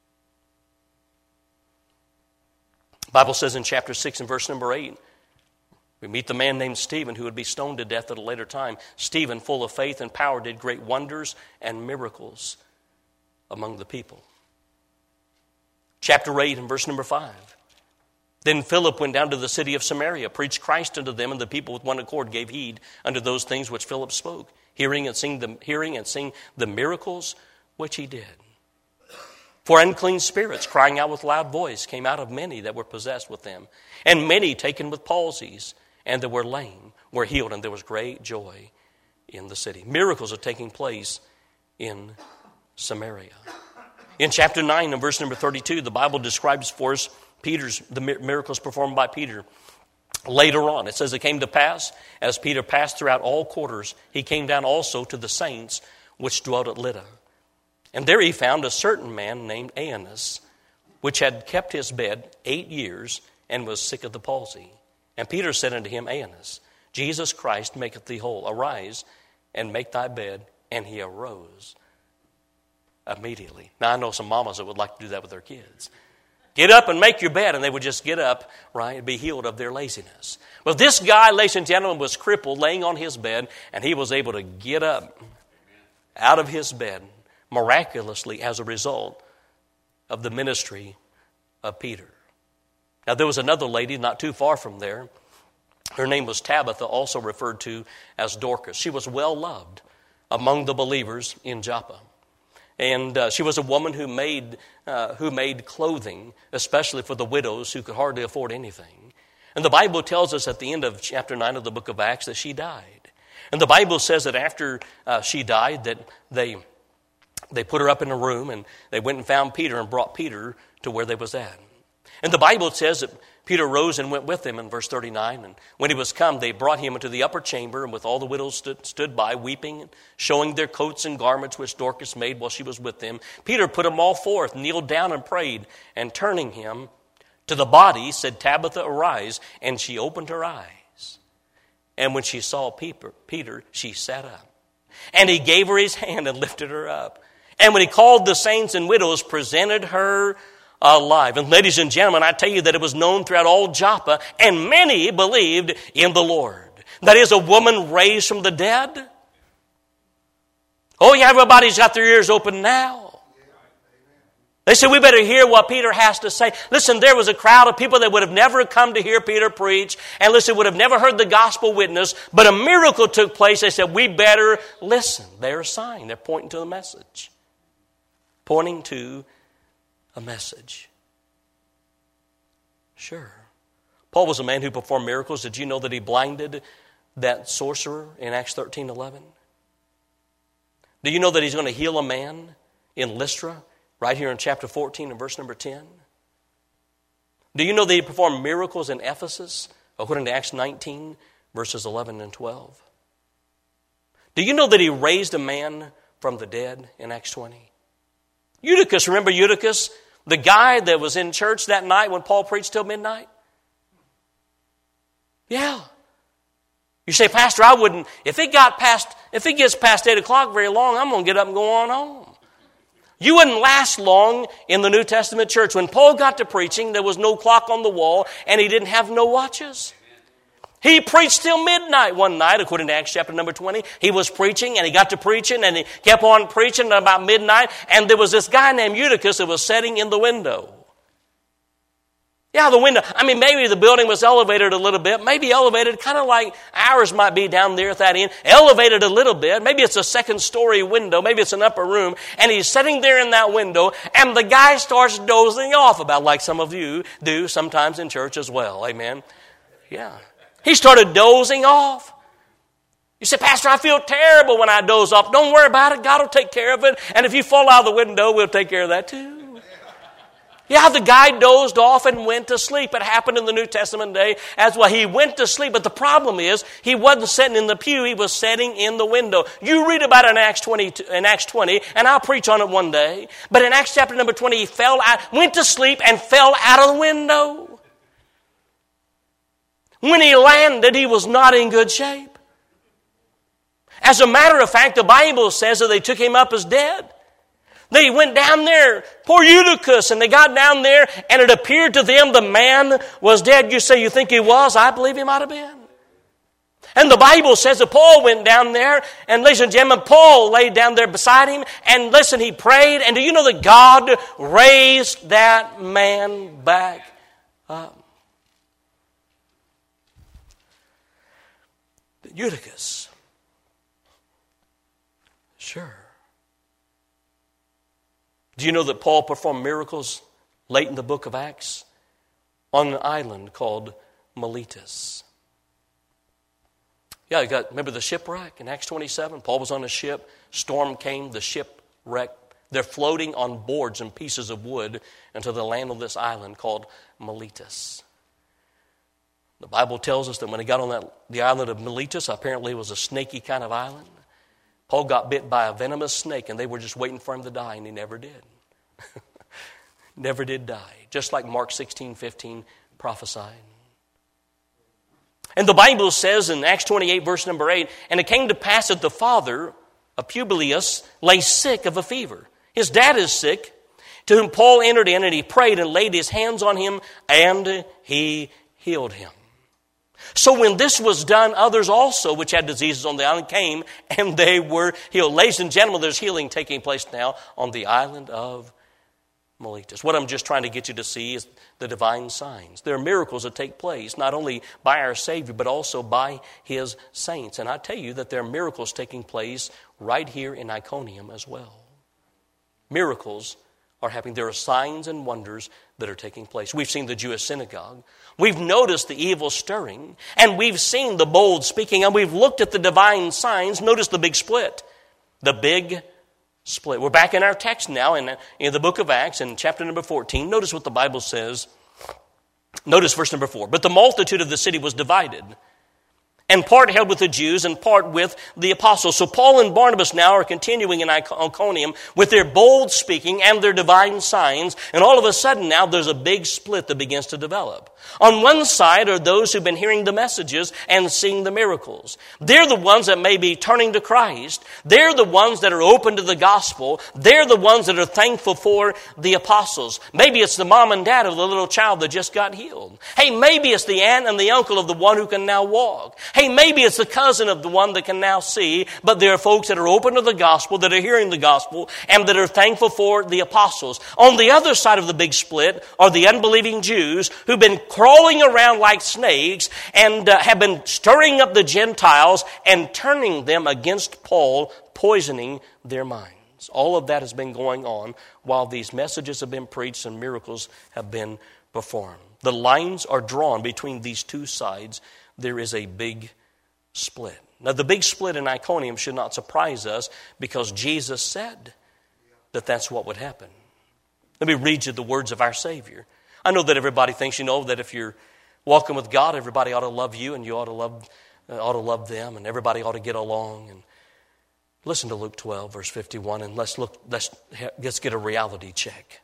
The Bible says in chapter 6 and verse number 8, we meet the man named Stephen who would be stoned to death at a later time. Stephen, full of faith and power, did great wonders and miracles among the people. Chapter 8 and verse number 5. Then Philip went down to the city of Samaria, preached Christ unto them, and the people with one accord gave heed unto those things which Philip spoke, hearing and seeing the miracles which he did. For unclean spirits, crying out with loud voice, came out of many that were possessed with them. And many taken with palsies, and that were lame, were healed, and there was great joy in the city. Miracles are taking place in Samaria. In chapter 9 and verse number 32, the Bible describes for us the miracles performed by Peter. Later on, it says it came to pass, as Peter passed throughout all quarters, he came down also to the saints which dwelt at Lydda. And there he found a certain man named Aeneas, which had kept his bed 8 years, and was sick of the palsy. And Peter said unto him, Aeneas, Jesus Christ maketh thee whole. Arise, and make thy bed. And he arose immediately. Now, I know some mamas that would like to do that with their kids. Get up and make your bed, and they would just get up, right, and be healed of their laziness. Well, this guy, ladies and gentlemen, was crippled, laying on his bed, and he was able to get up out of his bed miraculously as a result of the ministry of Peter. Now, there was another lady not too far from there. Her name was Tabitha, also referred to as Dorcas. She was well loved among the believers in Joppa. And she was a woman who made clothing, especially for the widows who could hardly afford anything. And the Bible tells us at the end of chapter 9 of the book of Acts that she died. And the Bible says that after she died, that they put her up in a room and they went and found Peter and brought Peter to where they was at. And the Bible says that Peter rose and went with them in verse 39. And when he was come, they brought him into the upper chamber, and with all the widows stood by, weeping, and showing their coats and garments which Dorcas made while she was with them. Peter put them all forth, kneeled down and prayed, and turning him to the body, said, Tabitha, arise. And she opened her eyes. And when she saw Peter, she sat up. And he gave her his hand and lifted her up. And when he called the saints and widows, presented her alive. And ladies and gentlemen, I tell you that it was known throughout all Joppa, and many believed in the Lord. That is, a woman raised from the dead. Oh yeah, everybody's got their ears open now. They said, we better hear what Peter has to say. Listen, there was a crowd of people that would have never come to hear Peter preach, and listen, would have never heard the gospel witness, but a miracle took place. They said, we better listen. They're a sign. They're pointing to the message. Pointing to a message. Sure. Paul was a man who performed miracles. Did you know that he blinded that sorcerer in Acts 13:11? Do you know that he's going to heal a man in Lystra right here in chapter 14 and verse number 10? Do you know that he performed miracles in Ephesus according to Acts 19 verses 11 and 12? Do you know that he raised a man from the dead in Acts 20? Eutychus, remember Eutychus? The guy that was in church that night when Paul preached till midnight? Yeah. You say, Pastor, I wouldn't, if it gets past 8 o'clock very long, I'm going to get up and go on home. You wouldn't last long in the New Testament church. When Paul got to preaching, there was no clock on the wall and he didn't have no watches. He preached till midnight one night, according to Acts chapter number 20. He was preaching, and he got to preaching, and he kept on preaching about midnight, and there was this guy named Eutychus that was sitting in the window. Yeah, the window. I mean, maybe the building was elevated a little bit, maybe elevated kind of like ours might be down there at that end, elevated a little bit. Maybe it's a second-story window, maybe it's an upper room, and he's sitting there in that window, and the guy starts dozing off about like some of you do sometimes in church as well. Amen? Yeah. He started dozing off. You say, Pastor, I feel terrible when I doze off. Don't worry about it. God will take care of it. And if you fall out of the window, we'll take care of that too. Yeah, the guy dozed off and went to sleep. It happened in the New Testament day as well. He went to sleep, but the problem is he wasn't sitting in the pew. He was sitting in the window. You read about it in Acts 20, and I'll preach on it one day. But in Acts chapter number 20, he went to sleep and fell out of the window. When he landed, he was not in good shape. As a matter of fact, the Bible says that they took him up as dead. They went down there, poor Eutychus, and they got down there, and it appeared to them the man was dead. You say, you think he was? I believe he might have been. And the Bible says that Paul went down there, and ladies and gentlemen, Paul laid down there beside him, and listen, he prayed, and do you know that God raised that man back up? Eutychus. Sure. Do you know that Paul performed miracles late in the book of Acts on an island called Miletus? Yeah, remember the shipwreck in Acts 27? Paul was on a ship, storm came, the ship wrecked. They're floating on boards and pieces of wood until they land on this island called Miletus. The Bible tells us that when he got on the island of Miletus, apparently it was a snaky kind of island. Paul got bit by a venomous snake, and they were just waiting for him to die, and he never did. Never did die. Just like Mark 16:15 prophesied. And the Bible says in Acts 28, verse number 8, and it came to pass that the father of Publius lay sick of a fever. His dad is sick, to whom Paul entered in, and he prayed and laid his hands on him, and he healed him. So when this was done, others also, which had diseases on the island, came, and they were healed. Ladies and gentlemen, there's healing taking place now on the island of Miletus. What I'm just trying to get you to see is the divine signs. There are miracles that take place, not only by our Savior, but also by His saints. And I tell you that there are miracles taking place right here in Iconium as well. Miracles are happening. There are signs and wonders that are taking place. We've seen the Jewish synagogue. We've noticed the evil stirring. And we've seen the bold speaking. And we've looked at the divine signs. Notice the big split. The big split. We're back in our text now in the book of Acts in chapter number 14. Notice what the Bible says. Notice verse number 4. But the multitude of the city was divided, and part held with the Jews and part with the apostles. So Paul and Barnabas now are continuing in Iconium with their bold speaking and their divine signs. And all of a sudden now there's a big split that begins to develop. On one side are those who've been hearing the messages and seeing the miracles. They're the ones that may be turning to Christ. They're the ones that are open to the gospel. They're the ones that are thankful for the apostles. Maybe it's the mom and dad of the little child that just got healed. Hey, maybe it's the aunt and the uncle of the one who can now walk. Hey, maybe it's the cousin of the one that can now see. But there are folks that are open to the gospel, that are hearing the gospel, and that are thankful for the apostles. On the other side of the big split are the unbelieving Jews who've been crawling around like snakes and have been stirring up the Gentiles and turning them against Paul, poisoning their minds. All of that has been going on while these messages have been preached and miracles have been performed. The lines are drawn between these two sides. There is a big split. Now, the big split in Iconium should not surprise us because Jesus said that that's what would happen. Let me read you the words of our Savior. I know that everybody thinks, that if you're walking with God, everybody ought to love you and you ought to love them and everybody ought to get along. And listen to Luke 12, verse 51, and let's get a reality check.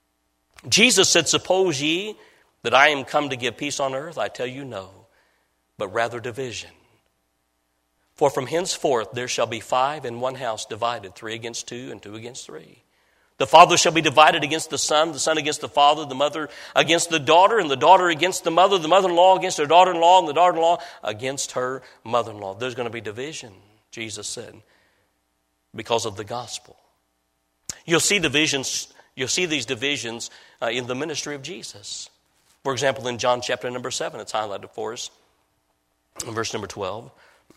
Jesus said, "Suppose ye that I am come to give peace on earth? I tell you no, but rather division. For from henceforth there shall be 5 in one house divided, 3 against 2 and 2 against 3. The father shall be divided against the son against the father, the mother against the daughter against the mother-in-law against her daughter-in-law, and the daughter-in-law against her mother-in-law." There's going to be division, Jesus said, because of the gospel. You'll see these divisions in the ministry of Jesus. For example, in John chapter number 7, it's highlighted for us in verse number 12.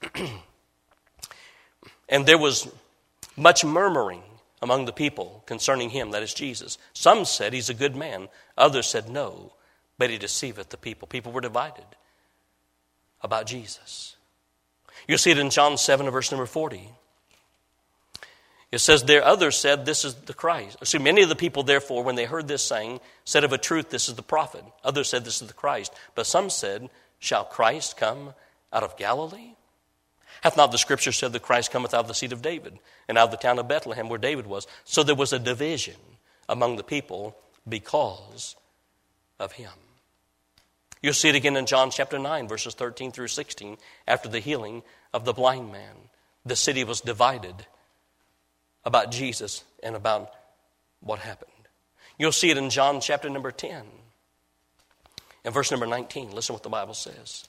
"And there was much murmuring among the people concerning him," that is Jesus. "Some said, he's a good man. Others said, no, but he deceiveth the people." People were divided about Jesus. You'll see it in John 7, verse number 40. It says there, "Others said, this is the Christ." So many of the people, therefore, when they heard this saying, said, "Of a truth, this is the prophet." Others said, "This is the Christ." But some said, "Shall Christ come out of Galilee? Hath not the Scripture said that Christ cometh out of the seed of David, and out of the town of Bethlehem where David was?" So there was a division among the people because of him. You'll see it again in John chapter 9, verses 13 through 16. After the healing of the blind man, the city was divided about Jesus and about what happened. You'll see it in John chapter number 10 and verse number 19. Listen what the Bible says.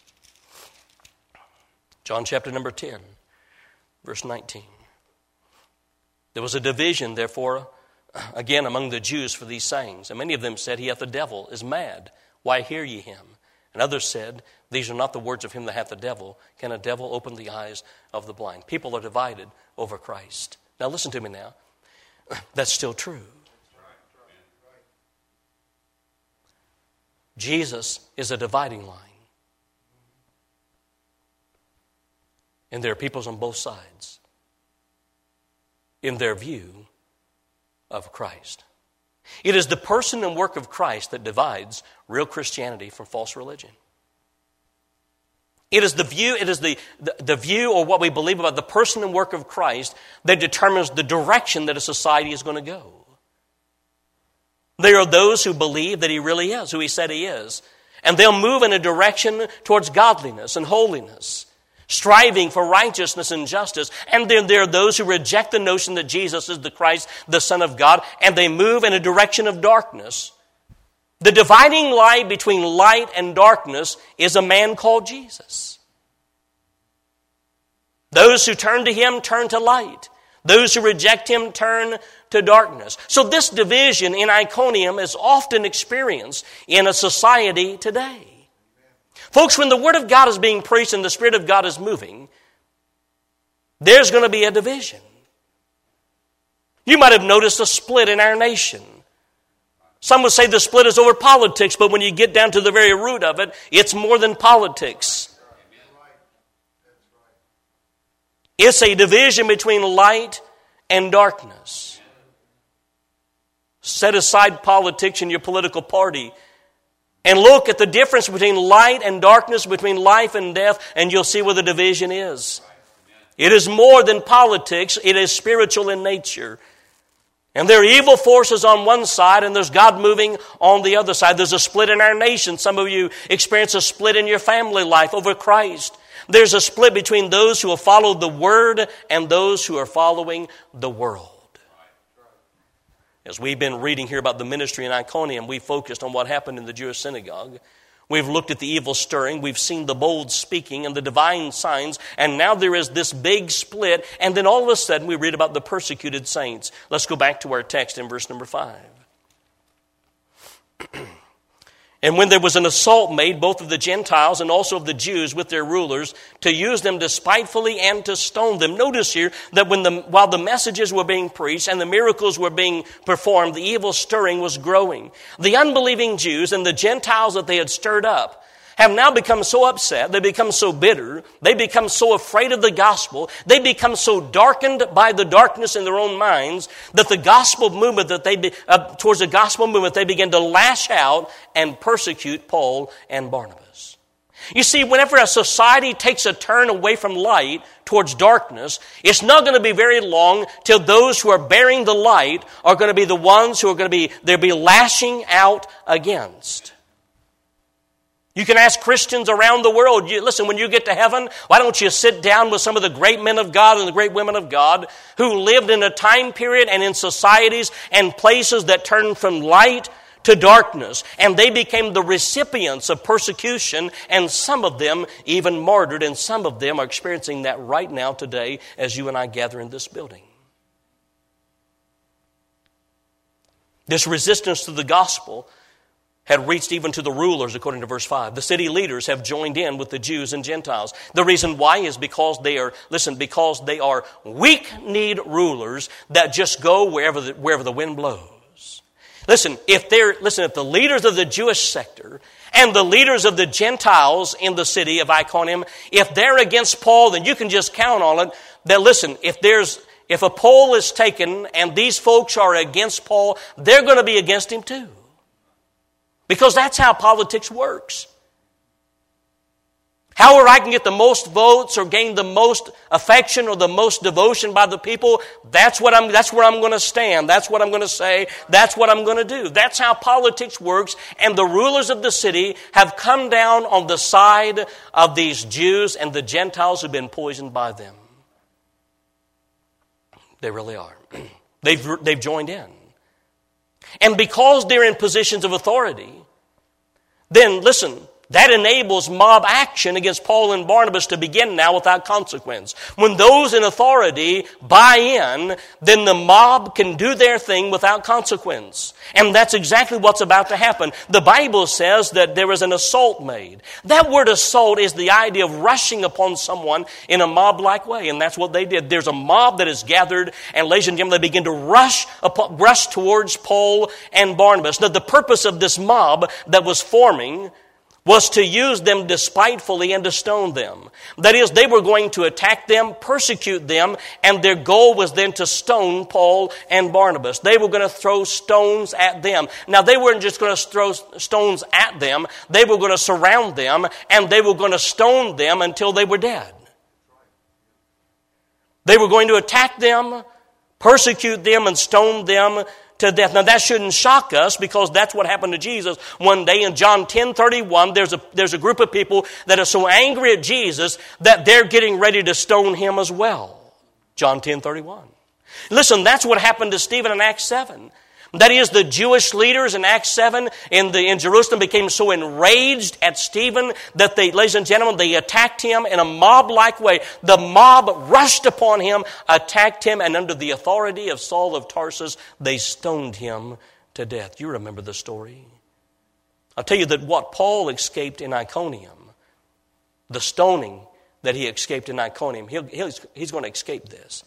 John chapter number 10, verse 19. "There was a division, therefore, again among the Jews for these sayings. And many of them said, He hath the devil, is mad. Why hear ye him? And others said, These are not the words of him that hath the devil. Can a devil open the eyes of the blind?" People are divided over Christ. Now listen to me now. That's still true. Jesus is a dividing line. And there are peoples on both sides in their view of Christ. It is the person and work of Christ that divides real Christianity from false religion. It is the view or what we believe about the person and work of Christ that determines the direction that a society is going to go. There are those who believe that he really is who he said he is, and they'll move in a direction towards godliness and holiness, striving for righteousness and justice. And then there are those who reject the notion that Jesus is the Christ, the Son of God, and they move in a direction of darkness The dividing line between light and darkness is a man called Jesus. Those who turn to him turn to light. Those who reject him turn to darkness. So this division in Iconium is often experienced in a society today. Folks, when the Word of God is being preached and the Spirit of God is moving, there's going to be a division. You might have noticed a split in our nation. Some would say the split is over politics, but when you get down to the very root of it, it's more than politics. It's a division between light and darkness. Set aside politics and your political party and look at the difference between light and darkness, between life and death, and you'll see where the division is. It is more than politics. It is spiritual in nature. And there are evil forces on one side, and there's God moving on the other side. There's a split in our nation. Some of you experience a split in your family life over Christ. There's a split between those who have followed the Word and those who are following the world. As we've been reading here about the ministry in Iconium, we focused on what happened in the Jewish synagogue. We've looked at the evil stirring. We've seen the bold speaking and the divine signs. And now there is this big split. And then all of a sudden we read about the persecuted saints. Let's go back to our text in verse number 5. And when there was an assault made, both of the Gentiles and also of the Jews with their rulers, to use them despitefully and to stone them. Notice here that while the messages were being preached and the miracles were being performed, the evil stirring was growing. The unbelieving Jews and the Gentiles that they had stirred up have now become so upset, they become so bitter, they become so afraid of the gospel, they become so darkened by the darkness in their own minds that the gospel movement towards the gospel movement, they begin to lash out and persecute Paul and Barnabas. You see, whenever a society takes a turn away from light towards darkness, it's not going to be very long till those who are bearing the light are going to be the ones who are going to be lashing out against. You can ask Christians around the world, listen, when you get to heaven, why don't you sit down with some of the great men of God and the great women of God who lived in a time period and in societies and places that turned from light to darkness, and they became the recipients of persecution, and some of them even martyred, and some of them are experiencing that right now today as you and I gather in this building. This resistance to the gospel had reached even to the rulers, according to verse 5. The city leaders have joined in with the Jews and Gentiles. The reason why is because they are weak-kneed rulers that just go wherever the wind blows. Listen, if the leaders of the Jewish sector and the leaders of the Gentiles in the city of Iconium, if they're against Paul, then you can just count on it that, listen, if a poll is taken and these folks are against Paul, they're going to be against him too. Because that's how politics works. However I can get the most votes or gain the most affection or the most devotion by the people, that's where I'm going to stand. That's what I'm going to say. That's what I'm going to do. That's how politics works. And the rulers of the city have come down on the side of these Jews and the Gentiles who've been poisoned by them. They really are. They've joined in. And because they're in positions of authority, then listen, that enables mob action against Paul and Barnabas to begin now without consequence. When those in authority buy in, then the mob can do their thing without consequence. And that's exactly what's about to happen. The Bible says that there is an assault made. That word assault is the idea of rushing upon someone in a mob-like way, and that's what they did. There's a mob that is gathered, and ladies and gentlemen, they begin to rush towards Paul and Barnabas. Now, the purpose of this mob that was forming was to use them despitefully and to stone them. That is, they were going to attack them, persecute them, and their goal was then to stone Paul and Barnabas. They were going to throw stones at them. Now, they weren't just going to throw stones at them. They were going to surround them, and they were going to stone them until they were dead. They were going to attack them, persecute them, and stone them to death. Now that shouldn't shock us because that's what happened to Jesus one day in John 10:31. There's a group of people that are so angry at Jesus that they're getting ready to stone him as well. John 10:31. Listen, that's what happened to Stephen in Acts 7. That is, the Jewish leaders in Acts 7 in Jerusalem became so enraged at Stephen that they, ladies and gentlemen, they attacked him in a mob-like way. The mob rushed upon him, attacked him, and under the authority of Saul of Tarsus, they stoned him to death. You remember the story. I'll tell you that what Paul escaped in Iconium, the stoning that he escaped in Iconium, he's going to escape this.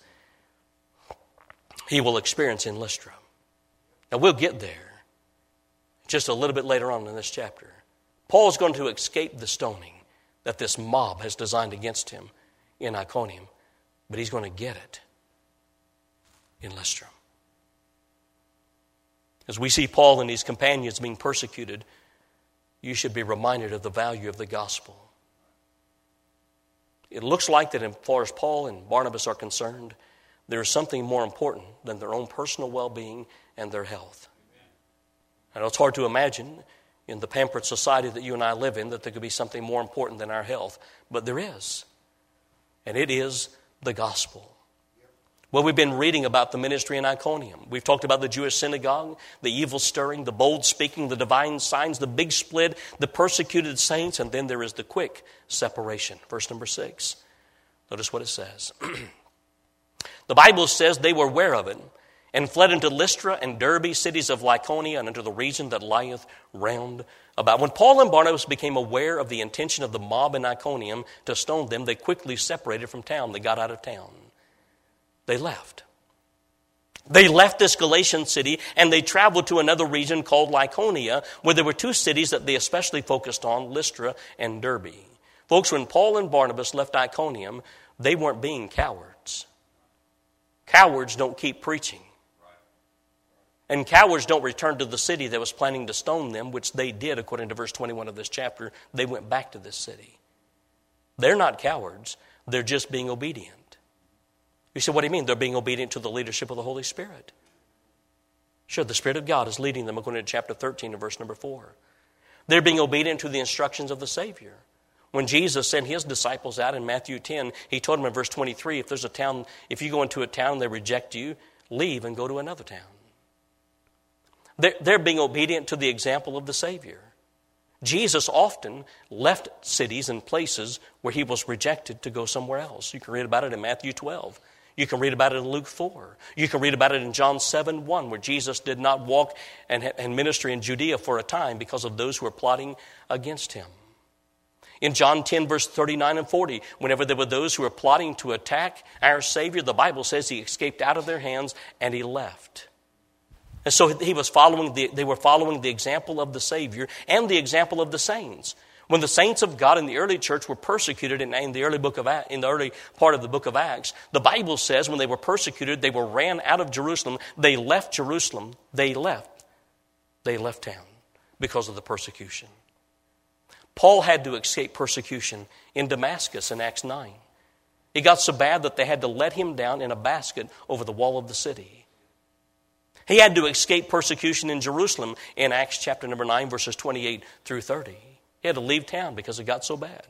He will experience in Lystra. Now, we'll get there just a little bit later on in this chapter. Paul's going to escape the stoning that this mob has designed against him in Iconium, but he's going to get it in Lystra. As we see Paul and his companions being persecuted, you should be reminded of the value of the gospel. It looks like that as far as Paul and Barnabas are concerned, there is something more important than their own personal well-being and their health. I know it's hard to imagine in the pampered society that you and I live in that there could be something more important than our health, but there is. And it is the gospel. Well, we've been reading about the ministry in Iconium. We've talked about the Jewish synagogue, the evil stirring, the bold speaking, the divine signs, the big split, the persecuted saints, and then there is the quick separation. Verse number 6. Notice what it says. The Bible says they were aware of it and fled into Lystra and Derbe, cities of Lycaonia, and into the region that lieth round about. When Paul and Barnabas became aware of the intention of the mob in Iconium to stone them, they quickly separated from town. They got out of town. They left. They left this Galatian city and they traveled to another region called Lycaonia, where there were two cities that they especially focused on, Lystra and Derbe. Folks, when Paul and Barnabas left Iconium, they weren't being cowards. Cowards don't keep preaching. And cowards don't return to the city that was planning to stone them, which they did according to verse 21 of this chapter. They went back to this city. They're not cowards. They're just being obedient. You say, what do you mean? They're being obedient to the leadership of the Holy Spirit. Sure, the Spirit of God is leading them according to chapter 13 and verse number 4. They're being obedient to the instructions of the Savior. When Jesus sent his disciples out in Matthew 10, he told them in verse 23, if you go into a town and they reject you, leave and go to another town. They're being obedient to the example of the Savior. Jesus often left cities and places where he was rejected to go somewhere else. You can read about it in Matthew 12. You can read about it in Luke 4. You can read about it in John 7:1, where Jesus did not walk and minister in Judea for a time because of those who were plotting against him. In John 10, verse 39 and 40, whenever there were those who were plotting to attack our Savior, the Bible says he escaped out of their hands and he left. And so they were following the example of the Savior and the example of the saints. When the saints of God in the early church were persecuted in the early part of the book of Acts, the Bible says when they were persecuted, they were ran out of Jerusalem. They left Jerusalem. They left town because of the persecution. Paul had to escape persecution in Damascus in Acts 9. It got so bad that they had to let him down in a basket over the wall of the city. He had to escape persecution in Jerusalem in Acts chapter number 9, verses 28 through 30. He had to leave town because it got so bad.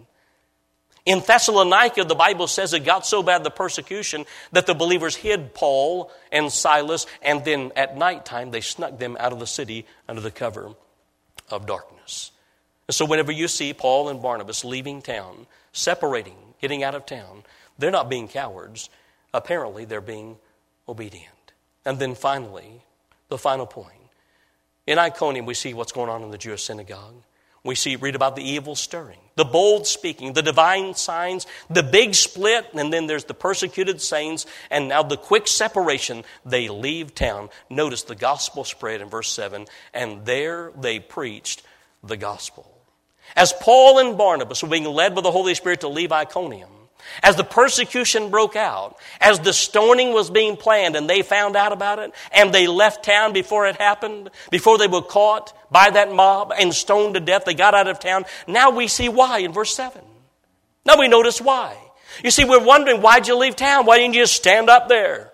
In Thessalonica, the Bible says it got so bad, the persecution, that the believers hid Paul and Silas, and then at nighttime they snuck them out of the city under the cover of darkness. And so whenever you see Paul and Barnabas leaving town, separating, getting out of town, they're not being cowards. Apparently, they're being obedient. And then finally, the final point. In Iconium, we see what's going on in the Jewish synagogue. We read about the evil stirring, the bold speaking, the divine signs, the big split, and then there's the persecuted saints, and now the quick separation. They leave town. Notice the gospel spread in verse 7, and there they preached the gospel. As Paul and Barnabas were being led by the Holy Spirit to leave Iconium, as the persecution broke out, as the stoning was being planned and they found out about it and they left town before it happened, before they were caught by that mob and stoned to death, they got out of town. Now we see why in verse 7. Now we notice why. You see, we're wondering, why'd you leave town? Why didn't you just stand up there?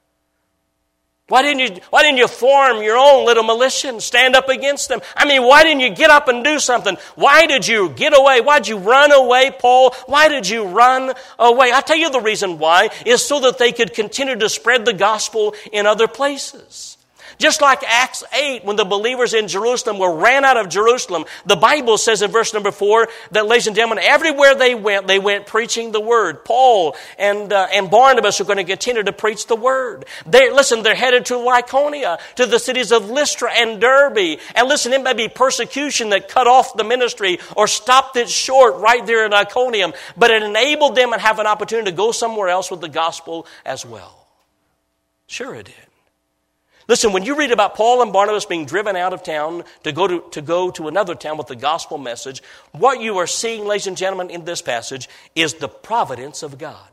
Why didn't you form your own little militia and stand up against them? I mean, why didn't you get up and do something? Why did you get away? Why did you run away, Paul? Why did you run away? I tell you the reason why is so that they could continue to spread the gospel in other places. Just like Acts 8, when the believers in Jerusalem were ran out of Jerusalem, the Bible says in verse number 4 that, ladies and gentlemen, everywhere they went preaching the Word. Paul and Barnabas are going to continue to preach the Word. They're headed to Lycaonia, to the cities of Lystra and Derbe. And listen, it may be persecution that cut off the ministry or stopped it short right there in Iconium, but it enabled them and have an opportunity to go somewhere else with the gospel as well. Sure it did. Listen, when you read about Paul and Barnabas being driven out of town to go to another town with the gospel message, what you are seeing, ladies and gentlemen, in this passage is the providence of God.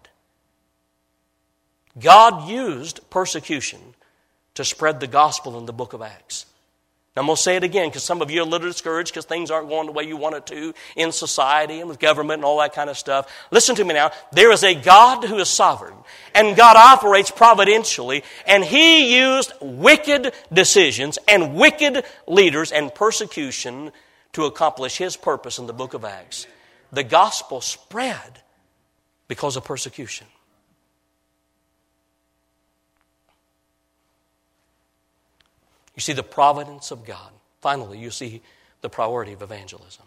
God used persecution to spread the gospel in the book of Acts. Now, I'm going to say it again because some of you are a little discouraged because things aren't going the way you want it to in society and with government and all that kind of stuff. Listen to me now. There is a God who is sovereign, and God operates providentially, and He used wicked decisions and wicked leaders and persecution to accomplish His purpose in the book of Acts. The gospel spread because of persecution. You see the providence of God. Finally, you see the priority of evangelism.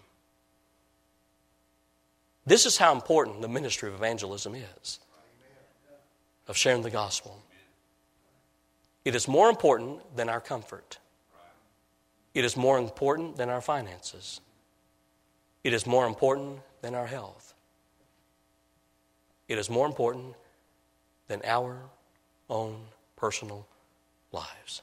This is how important the ministry of evangelism is, of sharing the gospel. It is more important than our comfort. It is more important than our finances. It is more important than our health. It is more important than our own personal lives.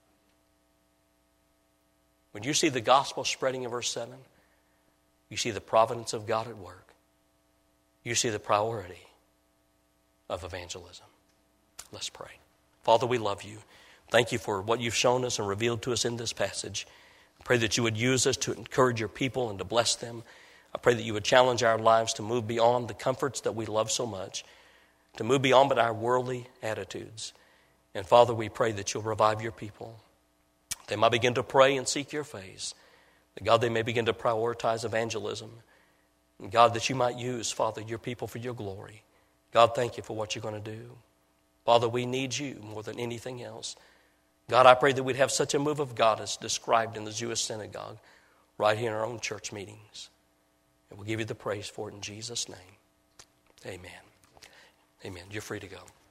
When you see the gospel spreading in verse 7, you see the providence of God at work. You see the priority of evangelism. Let's pray. Father, we love you. Thank you for what you've shown us and revealed to us in this passage. I pray that you would use us to encourage your people and to bless them. I pray that you would challenge our lives to move beyond the comforts that we love so much, to move beyond our worldly attitudes. And Father, we pray that you'll revive your people. They might begin to pray and seek your face. That God, they may begin to prioritize evangelism. And God, that you might use, Father, your people for your glory. God, thank you for what you're going to do. Father, we need you more than anything else. God, I pray that we'd have such a move of God as described in the Jewish synagogue right here in our own church meetings. And we'll give you the praise for it in Jesus' name. Amen. Amen. You're free to go.